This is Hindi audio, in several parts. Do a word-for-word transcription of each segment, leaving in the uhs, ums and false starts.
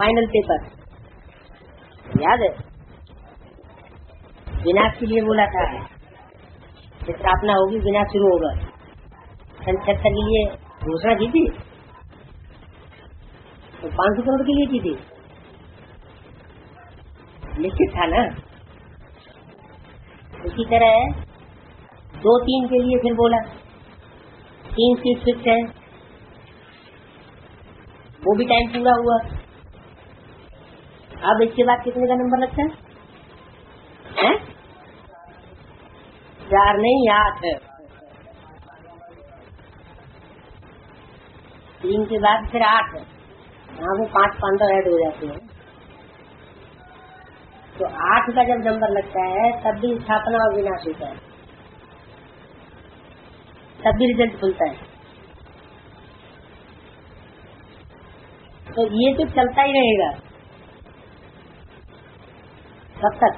फाइनल पेपर याद है, विनाश के लिए बोला था, स्थापना होगी विनाश शुरू होगा। सन छहत्तर के लिए घोषणा की थी, तो पांच सौ करोड़ के लिए की थी, निश्चित था ना। उसी तरह दो तीन के लिए फिर बोला, तीन सीट फिक्स है, वो भी टाइम पूरा हुआ। अब इसके बाद कितने का नंबर लगता है? हैं? चार नहीं आठ है। तीन के बाद फिर आठ है, हाँ वो पांच पंद्रह ऐड हो जाते हैं। तो आठ का जब नंबर लगता है तब भी स्थापना और विनाश होता है, तब भी रिजल्ट खुलता है। तो ये तो चलता ही रहेगा तब तक,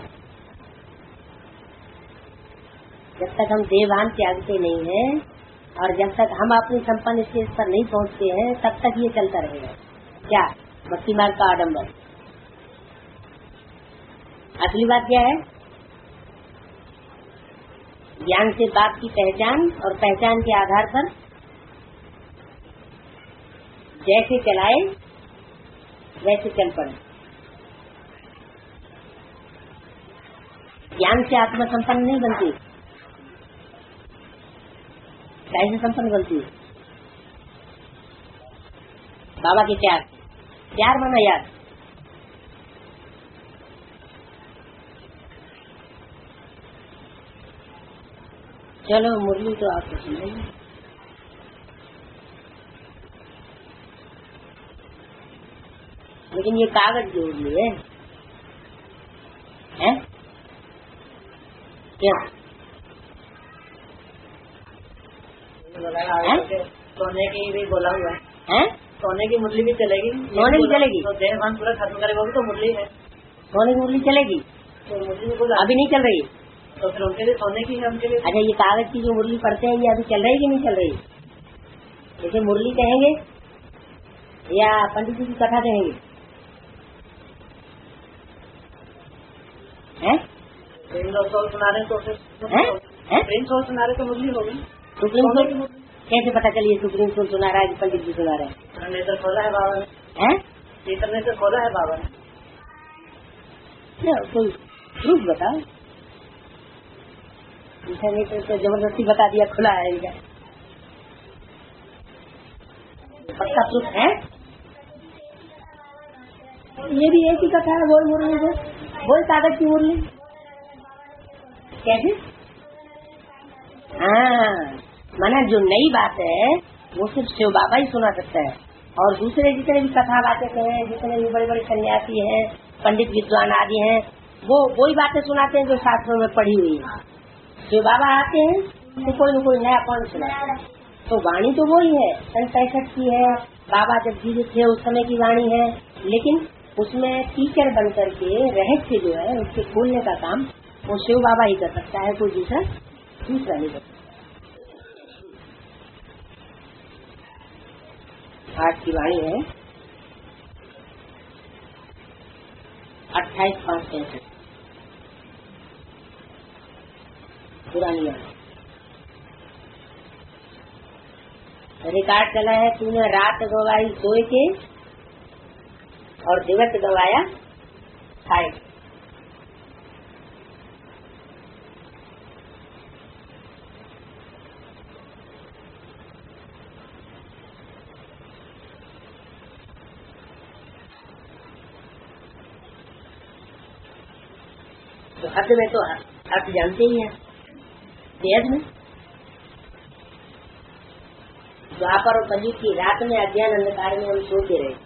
जब तक हम देवान त्यागते नहीं हैं और जब तक हम अपनी संपन्न स्टेज पर नहीं पहुंचते हैं तब तक ये चलता रहेगा। क्या भक्ति मार्ग का आडम्बर। असली बात क्या है? ज्ञान से बात की पहचान और पहचान के आधार पर जैसे चलाए वैसे चल पड़े। ज्ञान से आत्मा संपन्न नहीं बनती, कैसे संपन्न बनती है? बाबा के प्यार, प्यार माना याद। चलो मुरली तो आपको सुनेंगे। लेकिन ये कागज जोड़ लिए हैं क्या? सोने की भी बोला हुआ है, सोने की मुरली भी चलेगी। सोने की चलेगी तो देहभान पूरा खत्म करेगा वो भी तो मुरली है। सोने की मुरली चलेगी तो मुरली भी बोला अभी नहीं चल रही, तो फिर उनके लिए सोने की है, उनके लिए। अच्छा ये कागज की जो मुरली पढ़ते हैं ये अभी चल रही कि नहीं चल रही? जैसे मुरली कहेंगे या पंडित जी की कथा कहेंगे? हैं? प्रेम सोल सुना रहे तो प्रेम सोल सुना रहे तो मुरली होगी। सुप्रीम कोर्ट कैसे पता चलिए सुप्रीम कोर्ट सुना रहा है कि पंडित जी सुना रहे हैं? नेत्र खोला है बाबा ने, हैं? नेत्र खोला है बाबा ने। कोई प्रूफ बताओ। नेत्र तो जबरदस्ती बता दिया खुला है इनका, पक्का प्रूफ है? ये भी एक ही कथा है, बोल मुरली बोल बोल कागज की मुरली कैसे? हाँ माना जो नई बात है वो सिर्फ शिव बाबा ही सुना सकता है, और दूसरे जितने भी कथावाचक हैं, जितने भी बड़े बड़े सन्यासी हैं, पंडित विद्वान आदि हैं, वो वही बातें सुनाते हैं जो शास्त्रों में पढ़ी हुई है। शिव बाबा आते हैं तो कोई न कोई नया कौन सुनाता है, तो वाणी तो वही है, सन पैंसठ की है, बाबा जब जीवित थे उस समय की वाणी है, लेकिन उसमें टीचर बन करके रहस्य जो है उसके खोलने का काम वो शिव बाबा ही कर सकता है, कोई दूसरा दूसरा नहीं कर सकता। आज की वाणी है अट्ठाईस पाँच पैंसठ, पुरानी वाणी। रिकॉर्ड चला है, तूने रात गवाई सोए के और दिवस गवाया खाए। तो हद में तो आप जानते ही हैं, तेज में द्वापर और कलयुग की रात में अज्ञान अंधकार में हम सोते रहे,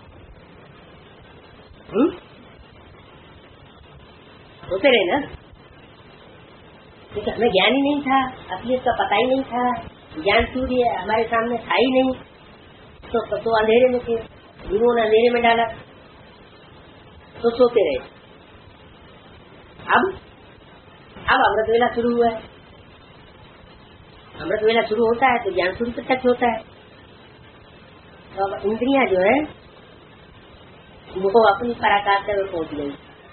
सोते रहे ना, क्योंकि हमें ज्ञान ही नहीं था, असलियत का पता ही नहीं था, ज्ञान सूर्य हमारे सामने था ही नहीं, तो, तो, तो अंधेरे में थे, गुरुओं ने अंधेरे में डाला तो सोते रहे। अब अब अमृत वेला शुरू हुआ है, अमृत वेला शुरू होता है तो ज्ञान सूर्य प्रत्यक्ष होता है। तो अब इंद्रियां जो है वो अपनी पराकाष्ठा में पहुंच गई।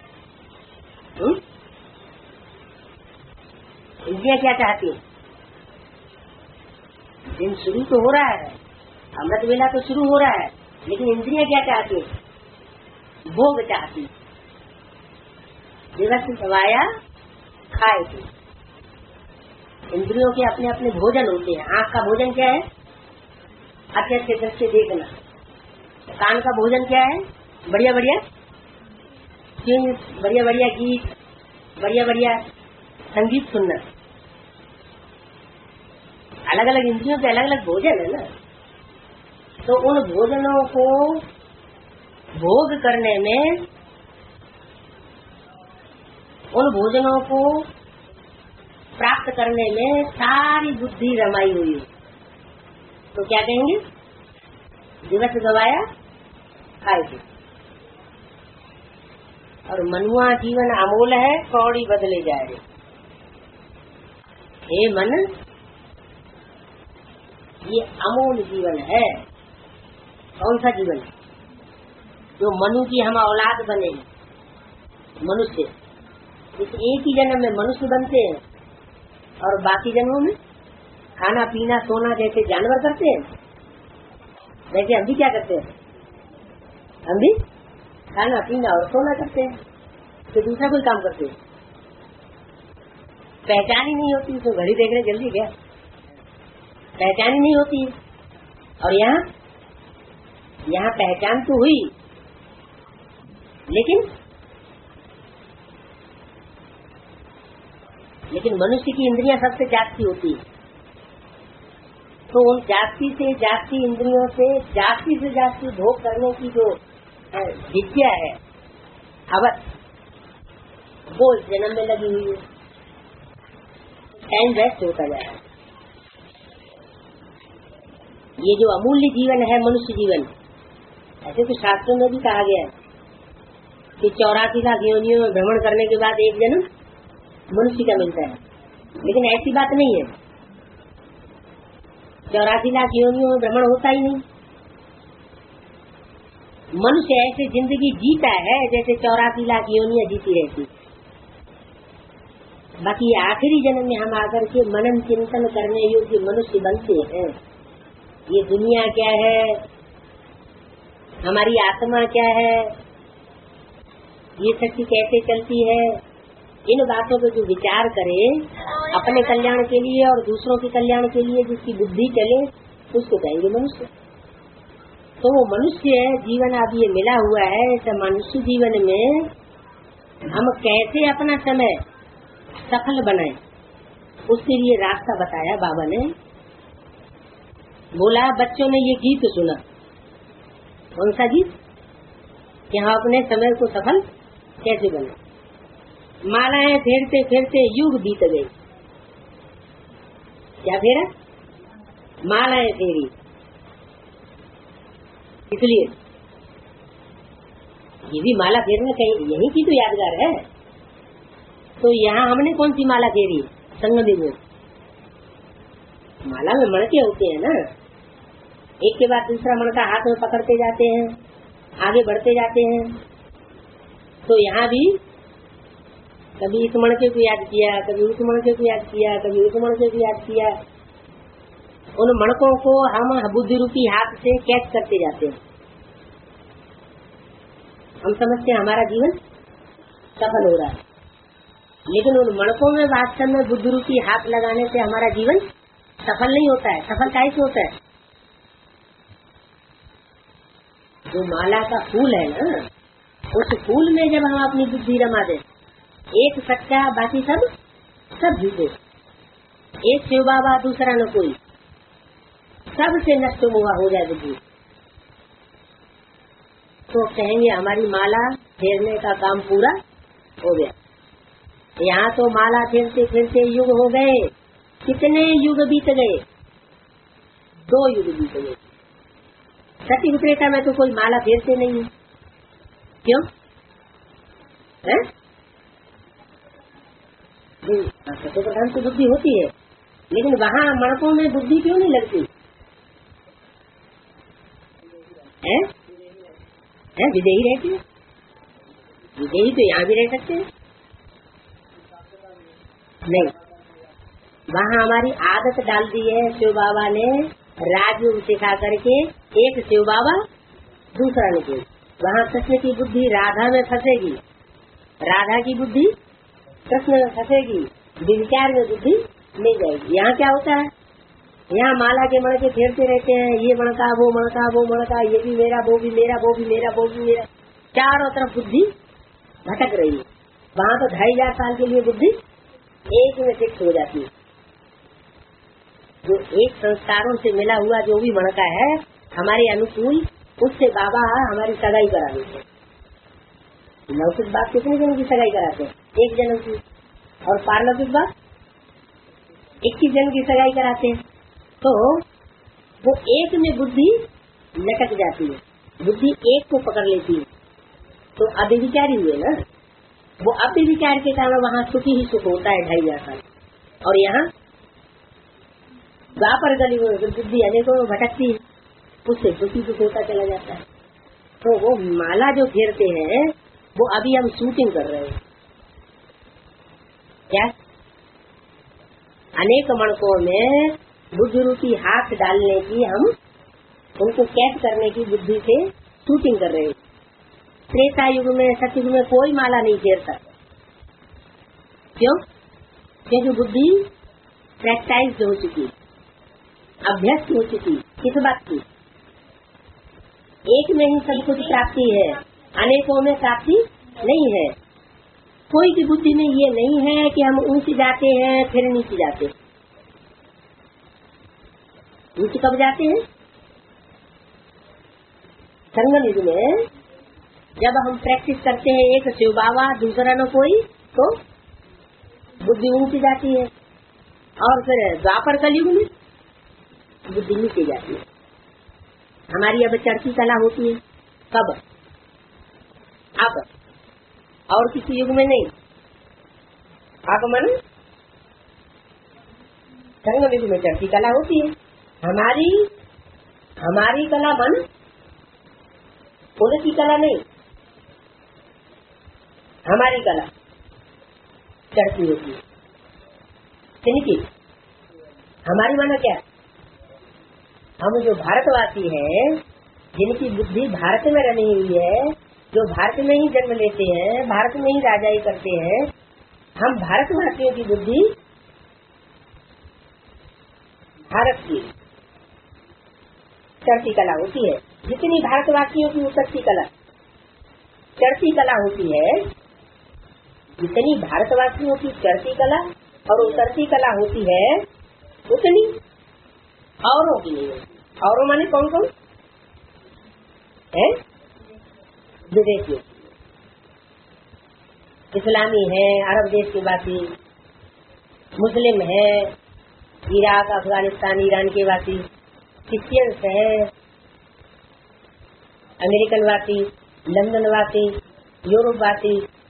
इंद्रिया क्या चाहती है? दिन शुरू तो हो रहा है, अमृत वेला तो शुरू हो रहा है, लेकिन इंद्रिया क्या चाहती है? भोग चाहती है। दिवस गवाया खाए थी। इंद्रियों के अपने अपने भोजन होते हैं। आँख का भोजन क्या है? अच्छे अच्छे दृश्य देखना। कान का भोजन क्या है? बढ़िया बढ़िया ट्यून्स, बढ़िया बढ़िया गीत, बढ़िया बढ़िया संगीत सुनना। अलग अलग इंद्रियों के अलग अलग भोजन है ना। तो उन भोजनों को भोग करने में, उन भोजनों को प्राप्त करने में सारी बुद्धि रमाई हुई है। तो क्या कहेंगे? दिवस गवाया खाए थे। और मनुआ जीवन अमोल है, कौड़ी बदले जाए। हे मन, ये अमोल जीवन है। कौन सा जीवन? जो मनु की हम औलाद बने, मनुष्य। इस एक ही जन्म में मनुष्य बनते हैं और बाकी जन्मों में खाना पीना सोना जैसे जानवर करते हैं, वैसे हम भी क्या करते हैं? हम भी खाना पीना और सोना करते हैं, तो दूसरा कोई काम करते हैं। पहचान ही नहीं होती, तो घड़ी देखने जल्दी गया, पहचान ही नहीं होती। और यहाँ यहाँ पहचान तो हुई, लेकिन लेकिन मनुष्य की इंद्रियां सबसे जागती होती है। तो उन जागती से जागती इंद्रियों से जागती से जागती भोग करने की जो विद्या है, हवस, वो जन्म में लगी हुई है। टाइम वेस्ट होता जा रहा है। ये जो अमूल्य जीवन है मनुष्य जीवन, ऐसे तो शास्त्रों में भी कहा गया है कि चौरासी लाख योनियों में भ्रमण करने के बाद एक जन्म मनुष्य का मिलता है, लेकिन ऐसी बात नहीं है। चौरासी लाख योनियों में भ्रमण होता ही नहीं। मनुष्य ऐसे जिंदगी जीता है जैसे चौरासी लाख योनियां जीती रहती। बाकी आखिरी जन्म में हम आकर के मनन चिंतन करने योग्य मनुष्य बनते हैं। ये दुनिया क्या है, हमारी आत्मा क्या है, ये शक्ति कैसे चलती है, इन बातों पे जो विचार करे अपने कल्याण के लिए और दूसरों के कल्याण के लिए, जिसकी बुद्धि चले, उसको कहेंगे मनुष्य। तो वो मनुष्य जीवन अब ये मिला हुआ है। तो मनुष्य जीवन में हम कैसे अपना समय सफल बनाए, उसके लिए रास्ता बताया बाबा ने। बोला बच्चों ने ये गीत सुना। कौन सा गीत? कि हम अपने समय को सफल कैसे बने। मालाएं फेरते फेरते युग बीत गए। क्या फेरा? मालाएं फेरी। इसलिए ये भी माला फेरने कहीं यही की तो यादगार है। तो यहाँ हमने कौन सी माला फेरी? संगम में माला में मणके होते हैं ना, एक के बाद दूसरा मणका हाथ में पकड़ते जाते हैं, आगे बढ़ते जाते हैं। तो यहाँ भी कभी इस मणके को याद किया, कभी उस मणके को याद किया, कभी उस मणके को याद किया। उन मणकों को हम बुद्धि रूपी हाथ से कैच करते जाते हैं। हम समझते हैं हमारा जीवन सफल हो रहा है, लेकिन उन मणकों में वास्तव में बुद्धि रूपी हाथ लगाने से हमारा जीवन सफल नहीं होता है। सफल कैसे होता है? जो माला का फूल है ना, उस फूल में जब हम अपनी बुद्धि रमा दें, एक सच्चा बाकी सब सब झूठे, एक शिव बाबा दूसरा न कोई, सबसे नष्ट हुआ हो जाए बुद्धि, तो कहेंगे हमारी माला फेरने का काम पूरा हो गया। यहाँ तो माला फेरते फेरते युग हो गए। कितने युग बीत गए? दो युग बीत गए। सती विक्रेता में तो कोई माला फेरते नहीं है। क्यों है? सत्य प्रधान की बुद्धि होती है, लेकिन वहाँ मणकों में बुद्धि क्यों नहीं लगती है? है, विदेही रहती है, विदेही तो यहाँ भी रह सकते हैं। नहीं, वहाँ हमारी आदत डाल दी है शिव बाबा ने, राजयोग सिखा करके एक शिव बाबा दूसरा निकले। वहाँ कृष्ण की बुद्धि राधा में फंसेगी, राधा की बुद्धि कृष्ण में फंसेगी, विचार में बुद्धि नहीं जाएगी। यहाँ क्या होता है, यहाँ माला के मणके फेरते रहते हैं, ये मणका वो मणका वो मणका, ये भी मेरा वो भी मेरा वो भी मेरा वो भी मेरा, चारों तरफ बुद्धि भटक रही है। वहाँ तो ढाई हजार साल के लिए बुद्धि एक में फिक्स हो जाती है। जो एक संस्कारों से मिला हुआ जो भी मणका है हमारे अनुकूल, उससे बाबा हमारी सगाई करा देते हैं। लौकिक बात कितने जन की सगाई कराते हैं, एक जन की, और पारलौकिक बात इक्कीस जन की सगाई कराते हैं। तो वो एक में बुद्धि लटक जाती है, बुद्धि एक को पकड़ लेती है, तो अभिविचारी हुए ना। वो अभिविचार के कारण वहाँ सुखी ही सुख होता है ढाई हजार साल, और यहाँ द्वापर गली में बुद्धि अनेकों में भटकती है, उससे दुखी दुख होता चला जाता है। तो वो माला जो फेरते हैं वो अभी हम शूटिंग कर रहे हैं। क्या अनेक मणकों में बुद्धि रूपी हाथ डालने की, हम उनको कैच करने की बुद्धि से शूटिंग कर रहे हैं। त्रेता युग में सतयुग में कोई माला नहीं फेरता। क्यों? क्योंकि बुद्धि प्रैक्टाइज हो चुकी, अभ्यस्त हो चुकी। किस बात की? एक में ही सब कुछ प्राप्ति है, अनेकों में प्राप्ति नहीं है। कोई की बुद्धि में ये नहीं है कि हम ऊंचे जाते हैं फिर नीचे जाते। नीचे कब जाते हैं? संगम युग में जब हम प्रैक्टिस करते हैं एक शिव बाबा दूसरा न कोई, तो बुद्धि ऊंची जाती है। और फिर द्वापर कलयुग में बुद्धि नीचे जाती है। हमारी अब चढ़ती कला होती है कब? अब, और किसी युग में नहीं। आगमन संगम युग में चढ़ती कला होती है। हमारी हमारी कला मन उनकी कला नहीं, हमारी कला चढ़ती होती है। किनकी? हमारी माना क्या? हम जो भारतवासी हैं, जिनकी बुद्धि भारत में रमी हुई है, जो भारत में ही जन्म लेते हैं, भारत में ही राजाई करते हैं, हम भारतवासियों की बुद्धि भारत की चढ़ती कला होती है। जितनी भारतवासियों की उतरती कला चढ़ती कला होती है, जितनी भारतवासियों की चढ़ती कला और उतरती कला होती है, उतनी औरों की नहीं होती। औरों माने कौन कौन है? विदेशी, इस्लामी है, अरब देश के वासी, मुस्लिम है, इराक अफगानिस्तान ईरान के वासी, क्रिश्चियंस है, अमेरिकन वासी, लंदन वासी, यूरोप वासी,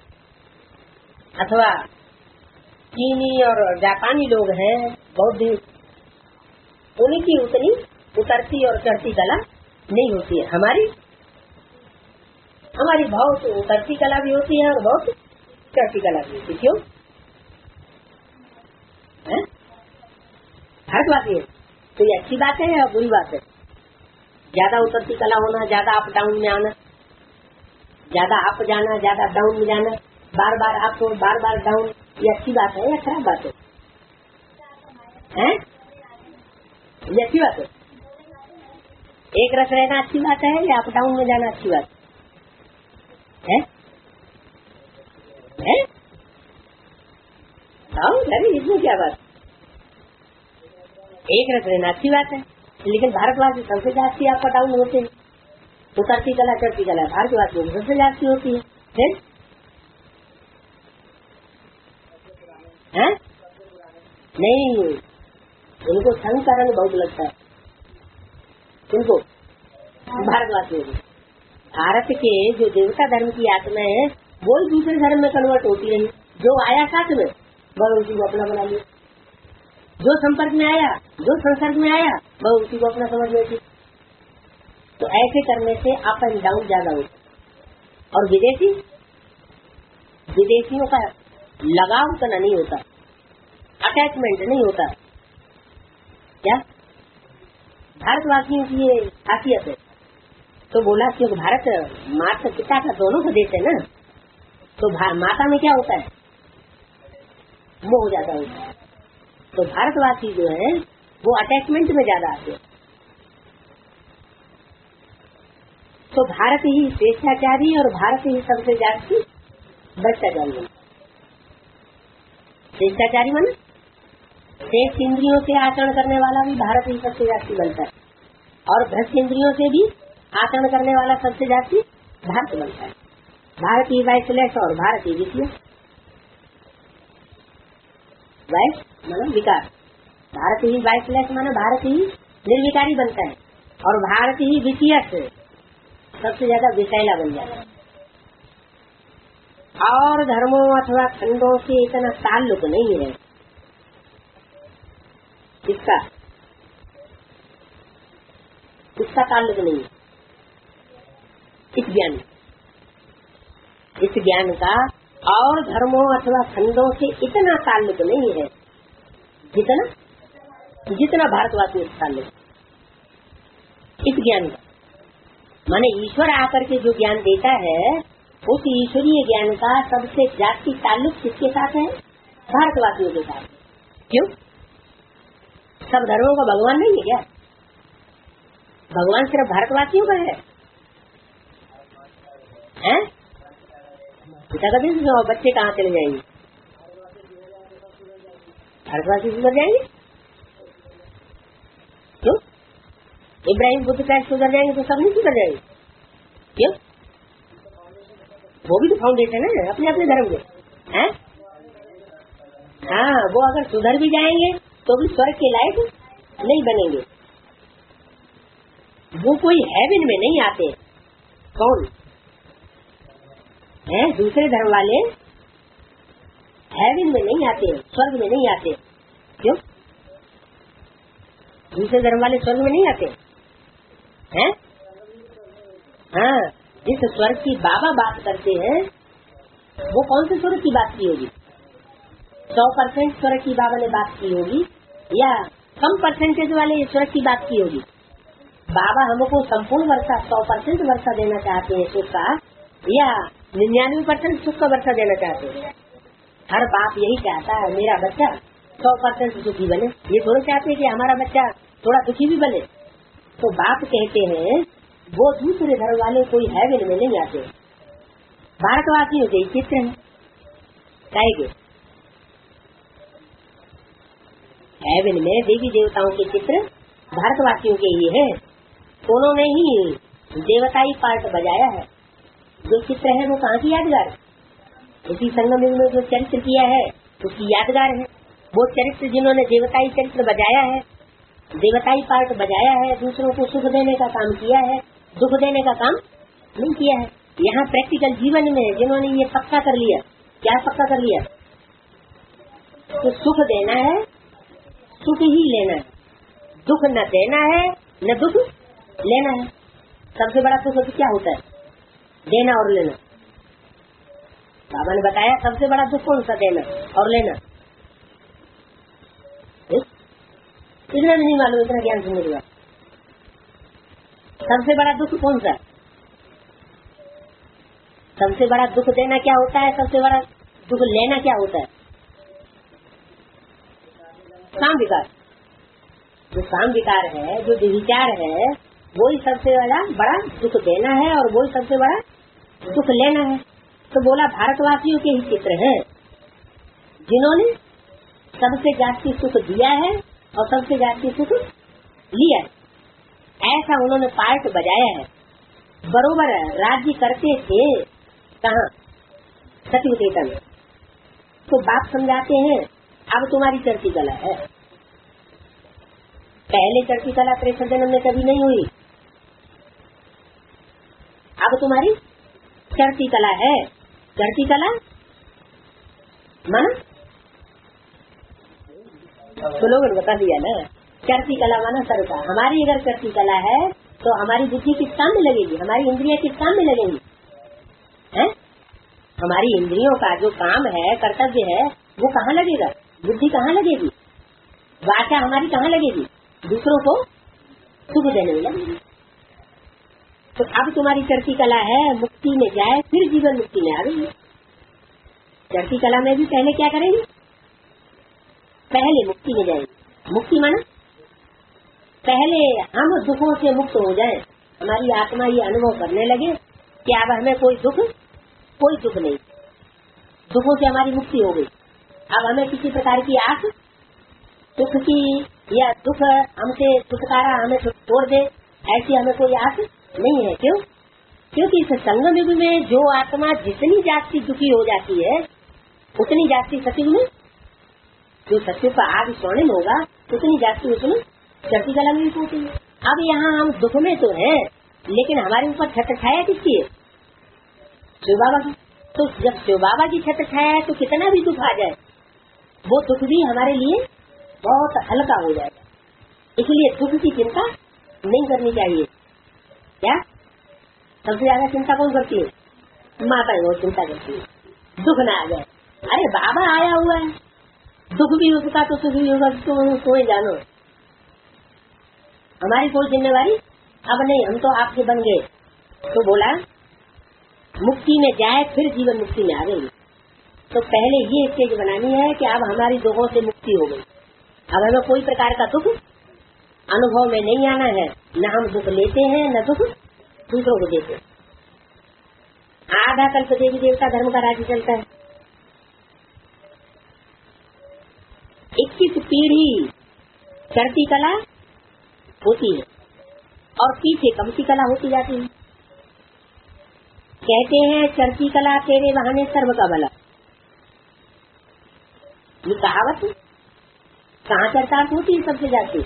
अथवा चीनी और जापानी लोग हैं, बौद्ध, उनकी उतनी उतरती और चढ़ती कला नहीं होती है। हमारी हमारी बहुत उतरती कला भी होती है और बहुत चढ़ती कला भी होती है। क्यों? भारतवासी है तो ये अच्छी बात है या बुरी बात है? ज्यादा उतरती कला होना, ज्यादा अप डाउन में आना, ज्यादा अप जाना, ज्यादा डाउन में जाना, बार बार अप और बार बार डाउन, ये अच्छी बात है या खराब बात है? हैं? ये अच्छी बात है। एक रस रहना अच्छी बात है या अप डाउन में जाना अच्छी बात है? है? इसमें क्या बात? एक रस रहना अच्छी बात है, लेकिन भारतवासी सबसे जाती अप डाउन होते हैं। उतरती कला चढ़ती कला भारतवासियों में सबसे जाती होती है। फिर है? नहीं, उनको संकरण बहुत लगता है। उनको भारतवासियों को भारत के जो देवता धर्म की आत्मा है वो दूसरे धर्म में कन्वर्ट होती रही। जो आया साथ में वह उसी को अपना बना लिया, जो संपर्क में आया, जो संसर्ग में आया, वह उसी को अपना समझ लेती। तो ऐसे करने से अप एंड डाउन ज्यादा होता है। और विदेशी विदेशियों का लगाव उतना नहीं होता, अटैचमेंट नहीं होता। क्या भारतवासियों की ये खासियत है। तो बोला क्योंकि भारत माता पिता का दोनों का देश है ना, तो माता में क्या होता है, मोह हो जाता है। तो भारतवासी जो है वो अटैचमेंट में ज्यादा आते हैं। तो भारत ही स्वेच्छाचारी और भारत ही सबसे ज्यादा भ्रष्टाचारी। स्वेच्छाचारी माने शेष इंद्रियों से आचरण करने वाला भी भारत ही सबसे ज्यादा बनता है, और भ्रष्ट इंद्रियों से भी आचरण करने वाला सबसे ज्यादा भारत बनता है। भारत ही वाइसलेस और भारत ही विषय। वाइस माना विकार, भारत ही वाइसलेस माना भारत ही निर्विकारी बनता है, और भारत ही विषय सबसे ज्यादा विषैला बन जाता है। और धर्मों अथवा खंडों से इतना ताल्लुक नहीं है। इसका इसका ताल्लुक नहीं, इस ज्ञान इस ज्ञान का और धर्मों अथवा खंडों से इतना ताल्लुक नहीं है जितना जितना भारतवासियों से ताल्लुक इस ज्ञान का। माने ईश्वर आकर के जो ज्ञान देता है, उस ईश्वरीय ज्ञान का सबसे जाति ताल्लुक किसके साथ है, भारतवासियों के साथ। क्यों? सब धर्मों का भगवान नहीं है क्या? भगवान सिर्फ भारतवासियों का है, हैं? पिता का दिन बच्चे कहाँ चले जाएंगे? भारतवासी सुधर जाएंगे। क्यों? इब्राहिम बुद्ध का सुधर जाएंगे तो सब नहीं सुधर जाएंगे। क्यों? वो भी तो फाउंडेशन है अपने अपने धर्म के, हैं? हाँ, वो अगर सुधर भी जाएंगे तो भी स्वर्ग के लायक नहीं बनेंगे। वो कोई हेवन में नहीं आते। कौन है? दूसरे धर्म वाले हेवन में नहीं आते, स्वर्ग में नहीं आते। क्यों? दूसरे धर्म वाले स्वर्ग में नहीं आते हैं? हाँ, जिस स्वर्ग की बाबा बात करते हैं वो कौन से स्वर्ग की बात की होगी? सौ परसेंट स्वर्ग की बाबा ने बात की होगी या कम परसेंटेज वाले स्वर्ग की बात की होगी? बाबा हमको संपूर्ण वर्षा सौ परसेंट वर्षा देना चाहते हैं सुख का, या निन्यानवे परसेंट सुख का वर्षा देना चाहते हैं? हर बाप यही चाहता है मेरा बच्चा सौ परसेंट सुखी बने। ये थोड़ा चाहते हैं कि हमारा बच्चा थोड़ा सुखी भी बने। तो बाप कहते हैं वो दूसरे धर्म वाले कोई हेवन में नहीं आते। भारतवासियों के चित्र है कहेंगे, हेवन में देवी देवताओं के चित्र भारतवासियों के ही है। उन्होंने ही देवताई पार्ट बजाया है। जो चित्र है वो कहाँ की यादगार? उसी संगम में जो चरित्र किया है उसकी यादगार है। वो चरित्र जिन्होंने देवताई चरित्र बजाया है, देवताई पार्ट बजाया है, दूसरों को सुख देने का काम किया है, दुख देने का काम नहीं किया है। यहाँ प्रैक्टिकल जीवन में जिन्होंने ये पक्का कर लिया, क्या पक्का कर लिया? तो सुख देना है, सुख ही लेना है, दुख न देना है न दुख लेना है। सबसे बड़ा सुख क्या होता है? देना और लेना। बाबा ने बताया सबसे बड़ा दुख कौन सा? देना और लेना। इतना नहीं मालूम, इतना ज्ञान सुनने के बाद सबसे बड़ा दुख कौन सा? सबसे बड़ा दुख देना क्या होता है? सबसे बड़ा दुख लेना क्या होता है? काम विकार। जो काम विकार है, जो विचार है, वही सबसे बड़ा बड़ा दुख देना है और वही सबसे बड़ा दुख लेना है। तो बोला भारतवासियों के ही चित्र हैं जिन्होंने सबसे जाति सुख दिया है और सबसे जाति सुख लिया है। ऐसा उन्होंने पार्ट बजाया है। बरोबर राज्य करते थे कहाँ? सत्यवतीता में। तो बाप समझाते हैं अब तुम्हारी चढ़ती कला है, पहले चढ़ती कला त्रेसठ जन्म में कभी नहीं हुई, अब तुम्हारी चढ़ती कला है। चढ़ती कला माना तो लोगों ने बता दिया ना, चढ़ती कला माना सरका। हमारी अगर चढ़ती कला है तो हमारी बुद्धि किस काम में लगेगी? हमारी इंद्रियां किस काम में लगेंगी? हमारी इंद्रियों का जो काम है, कर्तव्य है, वो कहाँ लगेगा? बुद्धि कहाँ लगेगी? वाचा हमारी कहाँ लगेगी? दूसरों को सुख देने में लगेगी। तो अब तुम्हारी चढ़ती कला है मुक्ति में जाए फिर जीवन मुक्ति में आ गई। चढ़ती कला में भी पहले क्या करेंगे? पहले मुक्ति में जाएंगे। मुक्ति माना पहले हम दुखों से मुक्त हो जाएं, हमारी आत्मा ये अनुभव करने लगे कि अब हमें कोई दुख कोई दुख नहीं, दुखों से हमारी मुक्ति हो गई। अब हमें किसी प्रकार की आस दुख की या दुख हमसे छुटकारा हमें छोड़ दे, ऐसी हमें कोई आस नहीं है। क्यों? क्योंकि इस संगम युग में जो आत्मा जितनी जास्ती दुखी हो जाती है उतनी जास्ती सतयुग में, जो सत्युग का आदि स्वर्णिम होगा उतनी जास्ती उसमें चढ़ती कला में होती है। अब यहाँ हम दुख में तो हैं, लेकिन हमारे ऊपर छत्र छाया किसकी है? शिव बाबा की। तो जब शिव बाबा की छत्र छाया है तो कितना भी दुख आ जाए वो दुख भी हमारे लिए बहुत हल्का हो जाएगा। इसलिए दुख की चिंता नहीं करनी चाहिए। क्या सबसे ज्यादा चिंता कौन करती है? माता वो चिंता करती है, दुख ना आ जाए। अरे बाबा आया हुआ है, दुख भी उसका तो सुख भी होगा, तो कोई जानो, हमारी कोई जिम्मेवारी अब नहीं, हम तो आपके बन गए। तो बोला मुक्ति में जाए फिर जीवन मुक्ति में आ गई। तो पहले ये स्टेज बनानी है कि अब हमारी दुखों से मुक्ति हो गई, अब हमें कोई प्रकार का दुख अनुभव में नहीं आना है, न हम दुख लेते हैं न दुख दूसरों को देते। आधा कल्प देवी देवता धर्म का राज्य चलता है। इक्कीस पीढ़ी चढ़ती कला होती है और पीछे कमती कला होती जाती है। कहते हैं चढ़ती कला तेरे बहाने सर्व का भला। ये कहावत कहाँ चर्चार्थ होती है? सबसे जाती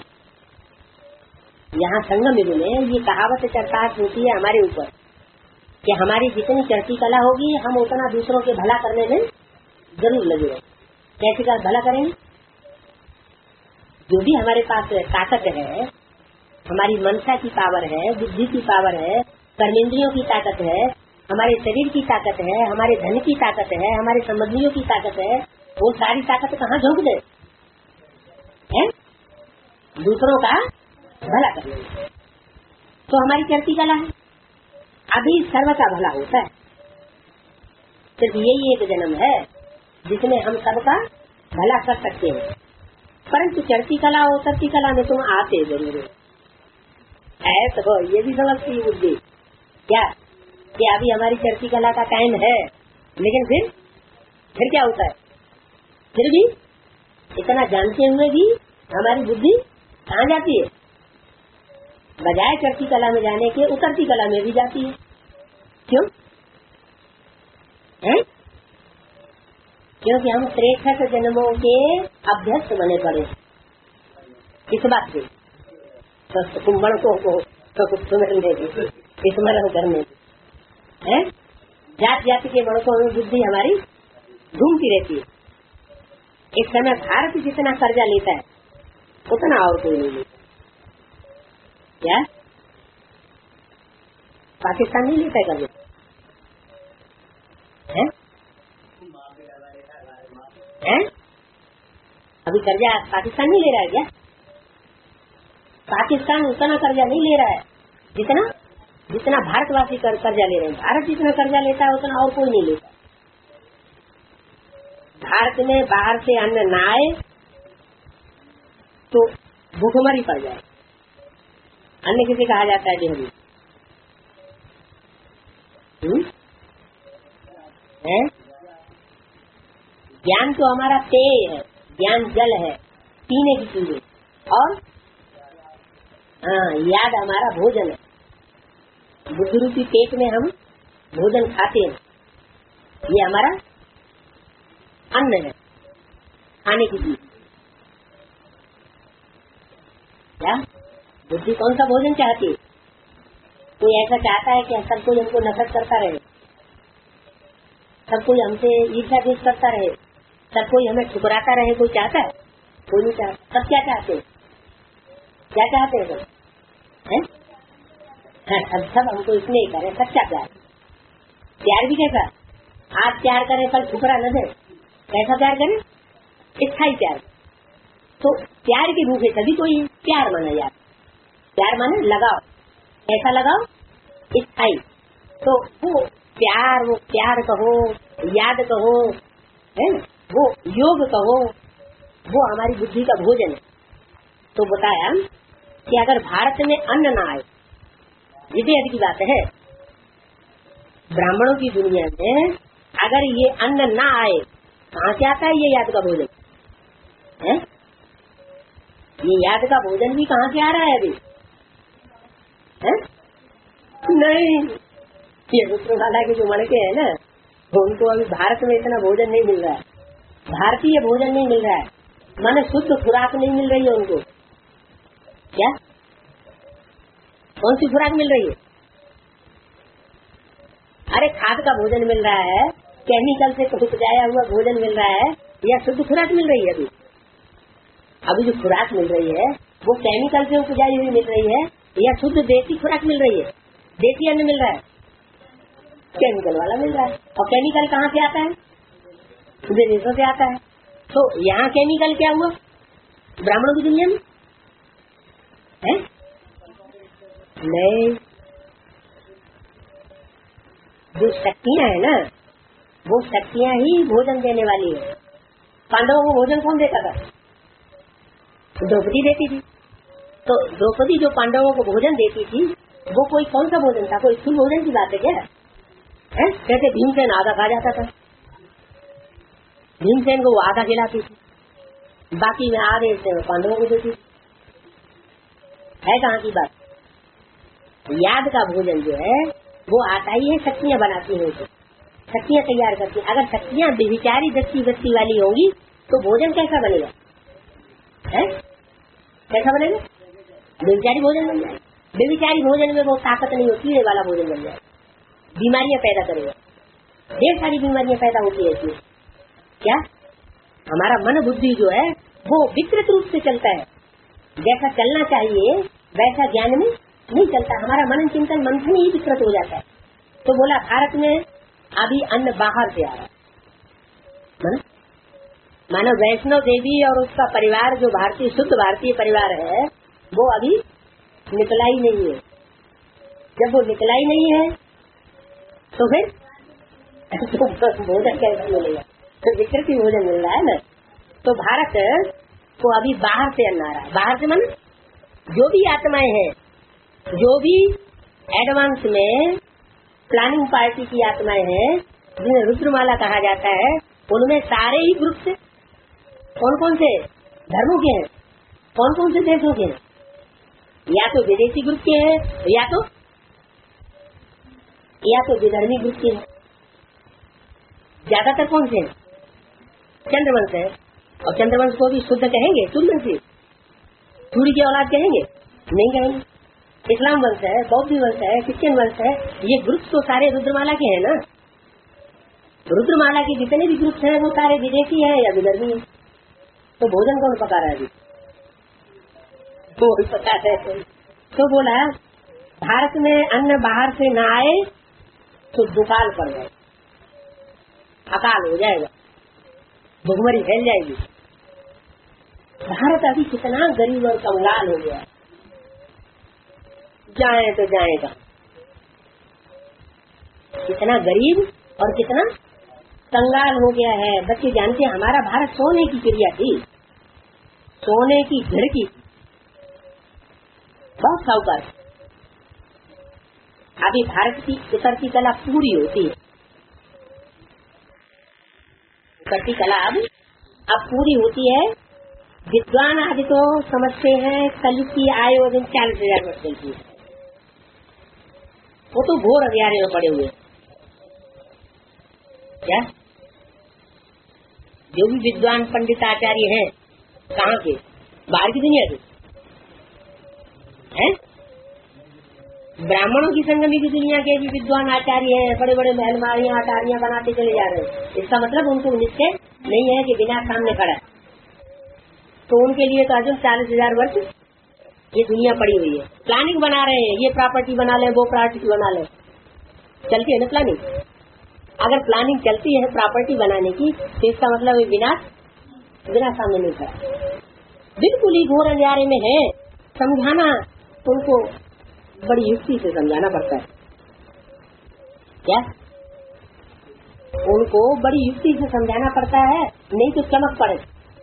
यहाँ संगम युग में ये कहावत चर्चार्थ होती है हमारे ऊपर कि हमारी जितनी चढ़ती कला होगी हम उतना दूसरों के भला करने में जरूर लगे रहे। कैसे का भला करेंगे? जो भी हमारे पास ताकत है, हमारी मनसा की पावर है, बुद्धि की पावर है, कर्मेंद्रियों की ताकत है, हमारे शरीर की ताकत है, हमारे धन की ताकत है, हमारे संबंधियों की ताकत है, वो सारी ताकत कहाँ झोंक दे? है दूसरों का भला करने में। तो हमारी चढ़ती कला है। अभी सर्व का भला होता है, सिर्फ यही एक जन्म है जिसमें हम सबका भला कर सकते हैं। परंतु चढ़ती कला और उतरती कला में तुम आते जरूर है, तो ये भी समझती है बुद्धि क्या कि अभी हमारी चढ़ती कला का टाइम है, लेकिन फिर फिर क्या होता है? फिर भी इतना जानते हुए भी हमारी बुद्धि कहाँ जाती है? बजाय चढ़ती कला में जाने के उतरती कला में भी जाती है। क्यों है? क्योंकि हम त्रेसठ जन्मों के अभ्यस्त बने पड़े इस बात से। तो कुंभण को तो कुछ सुनने स्मरण करने है, जात जाति के मणकों में बुद्धि हमारी घूमती रहती है। इस समय भारत जितना कर्जा लेता है उतना और कोई नहीं लेता। क्या पाकिस्तान नहीं लेता है कर्जा? है? है? अभी कर्जा पाकिस्तान नहीं ले रहा है क्या? पाकिस्तान उतना कर्जा नहीं ले रहा है जितना जितना भारतवासी कर, कर्जा ले रहे हैं। भारत जितना कर्जा लेता है उतना और कोई नहीं लेता। भारत में बाहर से अन्न न आए तो भूखमरी पड़ जाए। अन्न किसे कहा जाता है? डेहरी है। ज्ञान तो हमारा पेय है, ज्ञान जल है, पीने की चीज है, और हाँ याद हमारा भोजन है। बुद्धि रूपी पेट में हम भोजन खाते हैं, ये हमारा अन्न है, खाने की चीज। क्या बुद्धि कौन सा भोजन चाहती है? कोई ऐसा चाहता है कि सब कोई हमको नफरत करता रहे, सब कोई हमसे ईर्ष्या द्वेष करता रहे, सब कोई हमें ठुकराता रहे? कोई चाहता है? कोई नहीं चाहता। सब क्या चाहते हैं? क्या चाहते हैं सब? हैं? हाँ, सब सब हमको इसमें ही करें, सच्चा प्यार। प्यार भी कैसा? आज प्यार करें कल ठुकरा न दे, कैसा प्यार करें? स्थायी प्यार। तो प्यार के रूप में सभी कोई प्यार माना यार, प्यार माने लगाओ, कैसा लगाओ? स्थायी। तो वो प्यार, वो प्यार कहो, याद कहो, है ना, वो योग कहो, वो हमारी बुद्धि का भोजन है। तो बताया कि अगर भारत में अन्न न आए, ये की बात है, ब्राह्मणों की दुनिया में अगर ये अन्न न आए, कहाँ से आता है ये याद का भोजन? है ये याद का भोजन भी कहाँ से आ रहा है अभी? है? नहीं, ये रुद्रमाला के जो मणके है ना, उनको अभी भारत में इतना भोजन नहीं मिल रहा है, भारतीय भोजन नहीं मिल रहा है, माने शुद्ध खुराक नहीं मिल रही है उनको। क्या कौन सी खुराक मिल रही है? अरे खाद का भोजन मिल रहा है, केमिकल से उपजाया हुआ भोजन मिल रहा है, या शुद्ध खुराक मिल रही है? अभी अभी जो खुराक मिल रही है वो केमिकल से उपजाई हुई मिल रही है या शुद्ध देसी खुराक मिल रही है? देसी अन्न मिल रहा है, केमिकल वाला मिल रहा है। और केमिकल कहाँ से आता है? विदेशों से आता है। तो यहाँ केमिकल क्या हुआ ब्राह्मणों की दुनिया में? है नहीं, जो शक्तियाँ है ना, वो शक्तियाँ ही भोजन देने वाली है। पांडवों को भोजन कौन देता था? द्रौपदी देती थी। तो द्रौपदी जो पांडवों को भोजन देती थी वो कोई कौन सा भोजन था? कोई स्थूल भोजन की बात है क्या? है कहते भीमसेन आधा खा जाता था, भीमसेन को वो आधा खिलाती थी, बाकी में आधे से पांडवों को देती थी। है कहाँ की बात? याद का भोजन जो है वो आता ही है, शक्तियाँ बनाती है, उसे शक्तियाँ तैयार करती है। अगर शक्तियाँ बेविचारी दृष्टि वृत्ति वाली होंगी तो भोजन कैसा बनेगा? है कैसा बनेगा? बेविचारी भोजन बन जाए। बेविचारी भोजन में वो ताकत नहीं होती, कीड़े वाला भोजन बन जाए, बीमारियां पैदा करेगा, ढेर सारी बीमारियां पैदा होती रहती है। क्या हमारा मन बुद्धि जो है वो विकृत रूप से चलता है, जैसा चलना चाहिए वैसा ज्ञान में नहीं चलता, हमारा मन चिंतन मंथन ही विकृत हो जाता है। तो बोला भारत में अभी अन्न बाहर से आ रहा है, मानो वैष्णव देवी और उसका परिवार जो भारतीय शुद्ध भारतीय परिवार है वो अभी निकला ही नहीं है। जब वो निकला ही नहीं है तो फिर तो भोजन कैसे मिलेगा? तो विकृति भोजन मिल रहा है ना। तो भारत को अभी बाहर से अन्न आ रहा है। बाहर से मन जो भी आत्माएं हैं, जो भी एडवांस में प्लानिंग पार्टी की आत्माएं हैं जिन्हें रुद्रमाला कहा जाता है, उनमें सारे ही ग्रुप से कौन कौन से धर्मों के हैं, कौन कौन से देशों के हैं, या तो विदेशी ग्रुप के हैं या तो या तो विधर्मी ग्रुप के हैं। ज्यादातर कौन से हैं? चंद्रवंश है, और चंद्रवंश को भी शुद्ध कहेंगे? सूर्यवंशी सूर्य की औलाद कहेंगे? नहीं कहेंगे। इस्लाम वंश है, बौद्ध वंश है, क्रिश्चियन वंश है, ये ग्रुप तो सारे रुद्रमाला के हैं ना। रुद्रमाला के जितने भी ग्रुप हैं वो सारे विदेशी हैं या विधर्मी हैं। तो भोजन कौन पका रहा है? वो पता है। तो बोला भारत में अन्न बाहर से न आए तो दुकाल पड़ जाए, अकाल हो जाएगा, भुखमरी फैल जाएगी। भारत अभी कितना गरीब और कंगाल हो गया, जाए तो जाएगा। कितना गरीब और कितना कंगाल हो गया है। बच्चे जानते हैं हमारा भारत सोने की चिड़िया थी, सोने की घर की, बहुत साहूकार। अभी भारत की उतरती कला पूरी होती है, उतरती कला अब अब पूरी होती है। विद्वान आदि तो समझते हैं कलयुग की आयु दिन चालीस हजार वर्ष चलती है, वो तो घोर अज्ञाने में पड़े हुए। क्या जो भी विद्वान पंडित आचार्य हैं कहाँ के? बाहर की दुनिया के हैं। ब्राह्मणों की संगमी की दुनिया के भी विद्वान आचार्य हैं, बड़े बड़े महलमारियां अटारियां बनाते चले जा रहे हैं। इसका मतलब उनको निश्चय नहीं है कि बिना सामने खड़ा है। तो उनके लिए तो अजब चालीस हजार वर्ष ये दुनिया पड़ी हुई है। प्लानिंग बना रहे हैं, ये प्रॉपर्टी बना ले, वो प्रॉपर्टी बना ले, चलती है ना प्लानिंग। अगर प्लानिंग चलती है प्रॉपर्टी बनाने की तो इसका मतलब है विनाश बिना सामने नहीं खड़ा, बिल्कुल ही घोर अंधियारे में है। समझाना उनको बड़ी युक्ति से समझाना पड़ता है। क्या उनको बड़ी युक्ति से समझाना पड़ता है, नहीं तो चमक पड़े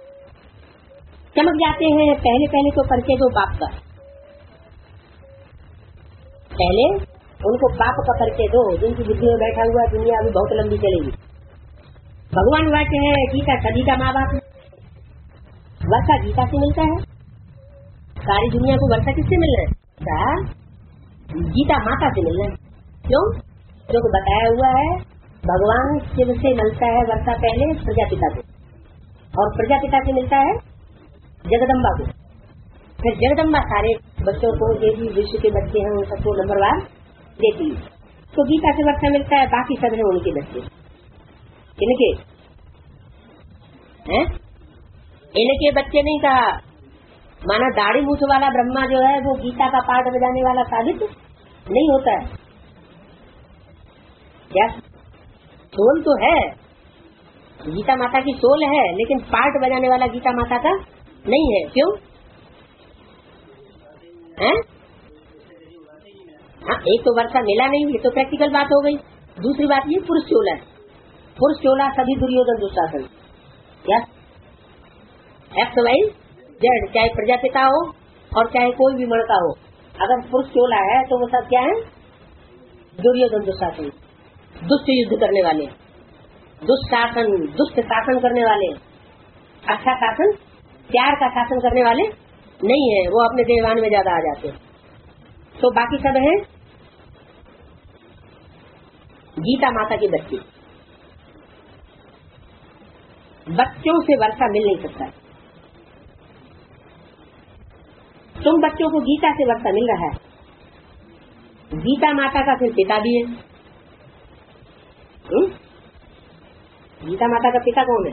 चमक जाते हैं। पहले पहले तो परिचय दो बाप का, पहले उनको बाप का परिचय दो। जिनकी बुद्धि में बैठा हुआ दुनिया अभी बहुत लंबी चलेगी। भगवान वाक्य है गीता सभी का माँ बाप है। वर्षा गीता से मिलता है, सारी दुनिया को वर्षा किससे मिल रहा है? गीता माता से मिल रहा है। क्यों? क्योंकि बताया हुआ है भगवान शिव से मिलता है वर्षा पहले प्रजापिता को, और प्रजापिता से मिलता है जगदम्बा को, फिर जगदम्बा सारे बच्चों को जो भी विश्व के बच्चे हैं उन सबको नंबरवार देती है। तो गीता से वर्षा मिलता है, बाकी सब है उनके बच्चे। इनके हैं इनके बच्चे नहीं कहा, माना दाढ़ी मूछ वाला ब्रह्मा जो है वो गीता का पाठ बजाने वाला साबित नहीं होता है। क्या सोल तो है, गीता माता की सोल है, लेकिन पाठ बजाने वाला गीता माता का नहीं है। क्यों है? हाँ, एक तो वर्षा मिला नहीं, ये तो प्रैक्टिकल बात हो गई। दूसरी बात ये पुरुष चोला है, पुरुष चोला सभी दुर्योधन दुशासन। क्या एक्स वाई जेड, चाहे प्रजापिता हो और चाहे कोई भी मणका हो, अगर पुरुष चोला है तो वो सब क्या है? दुर्योधन दुशासन, दुष्ट युद्ध करने वाले, दुष्ट शासन, दुष्ट शासन करने वाले। अच्छा शासन, प्यार का शासन करने वाले नहीं है, वो अपने देवान में ज्यादा आ जाते। तो बाकी सब है गीता माता के बच्चे। बच्चों से वर्षा मिल नहीं सकता। तुम बच्चों को गीता से वर्षा मिल रहा है, गीता माता का फिर पिता भी है। हुँ? गीता माता का पिता कौन है?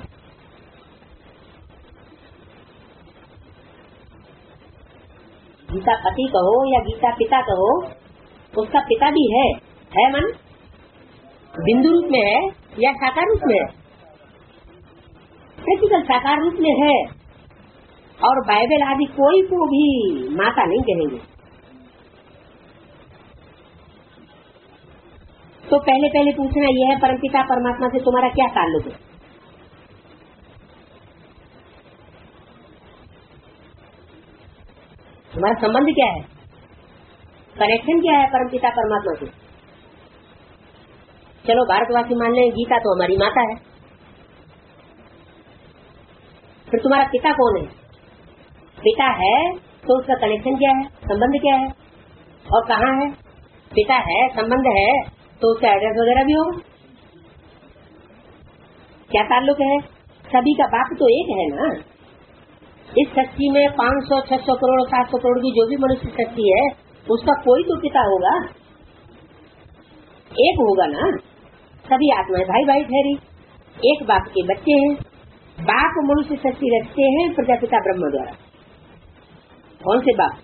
गीता पति कहो या गीता पिता कहो, उसका पिता भी है। है मन बिंदु रूप में है या साकार रूप में है? प्रैक्टिकल साकार रूप में है। और बाइबल आदि कोई को भी माता नहीं कहेंगे। तो पहले पहले पूछना यह है, परमपिता परमात्मा से तुम्हारा क्या ताल्लुक है? तुम्हारा संबंध क्या है? कनेक्शन क्या है परमपिता परमात्मा से? चलो भारतवासी मान लें गीता तो हमारी माता है, फिर तुम्हारा पिता कौन है? पिता है तो उसका कनेक्शन क्या है, संबंध क्या है और कहाँ है? पिता है, संबंध है, तो उसका एड्रेस वगैरह भी होगा। क्या ताल्लुक है? सभी का बाप तो एक है ना। इस सृष्टि में पाँच सौ छह सौ करोड़ सात सौ करोड़ की जो भी मनुष्य सृष्टि है उसका कोई तो पिता होगा, एक होगा ना। सभी आत्माएं भाई भाई ठहरी, एक बाप के बच्चे हैं। बाप मनुष्य सृष्टि रचते हैं प्रजापिता ब्रह्म द्वारा। कौन से बाप?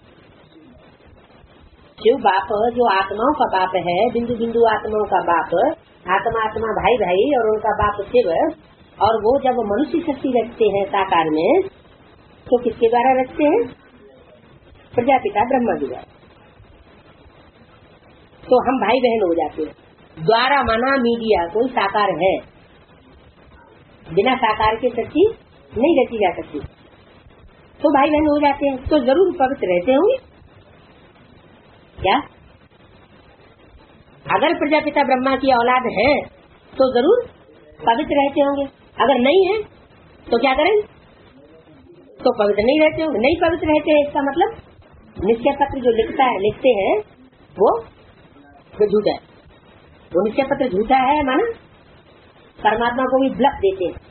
शिव बाप जो आत्माओं का बाप है, बिंदु बिंदु आत्माओं का बाप, आत्मा आत्मा भाई भाई और उनका बाप शिव। और वो जब मनुष्य शक्ति रखते हैं साकार में तो किसके द्वारा रखते हैं? प्रजापिता ब्रह्मा जी द्वारा। तो हम भाई बहन हो जाते हैं। द्वारा माना मीडिया, कोई साकार है, बिना साकार के शक्ति नहीं रची जा सकती। तो भाई बहन हो जाते हैं, तो जरूर पवित्र रहते होंगे। क्या अगर प्रजापिता ब्रह्मा की औलाद है तो जरूर पवित्र रहते होंगे, अगर नहीं है तो क्या करें? तो पवित्र नहीं रहते होंगे। नहीं पवित्र रहते हैं, इसका मतलब निश्चय पत्र जो लिखता है लिखते हैं वो झूठा है। वो निश्चय पत्र झूठा है माना परमात्मा को भी ब्लफ देते हैं।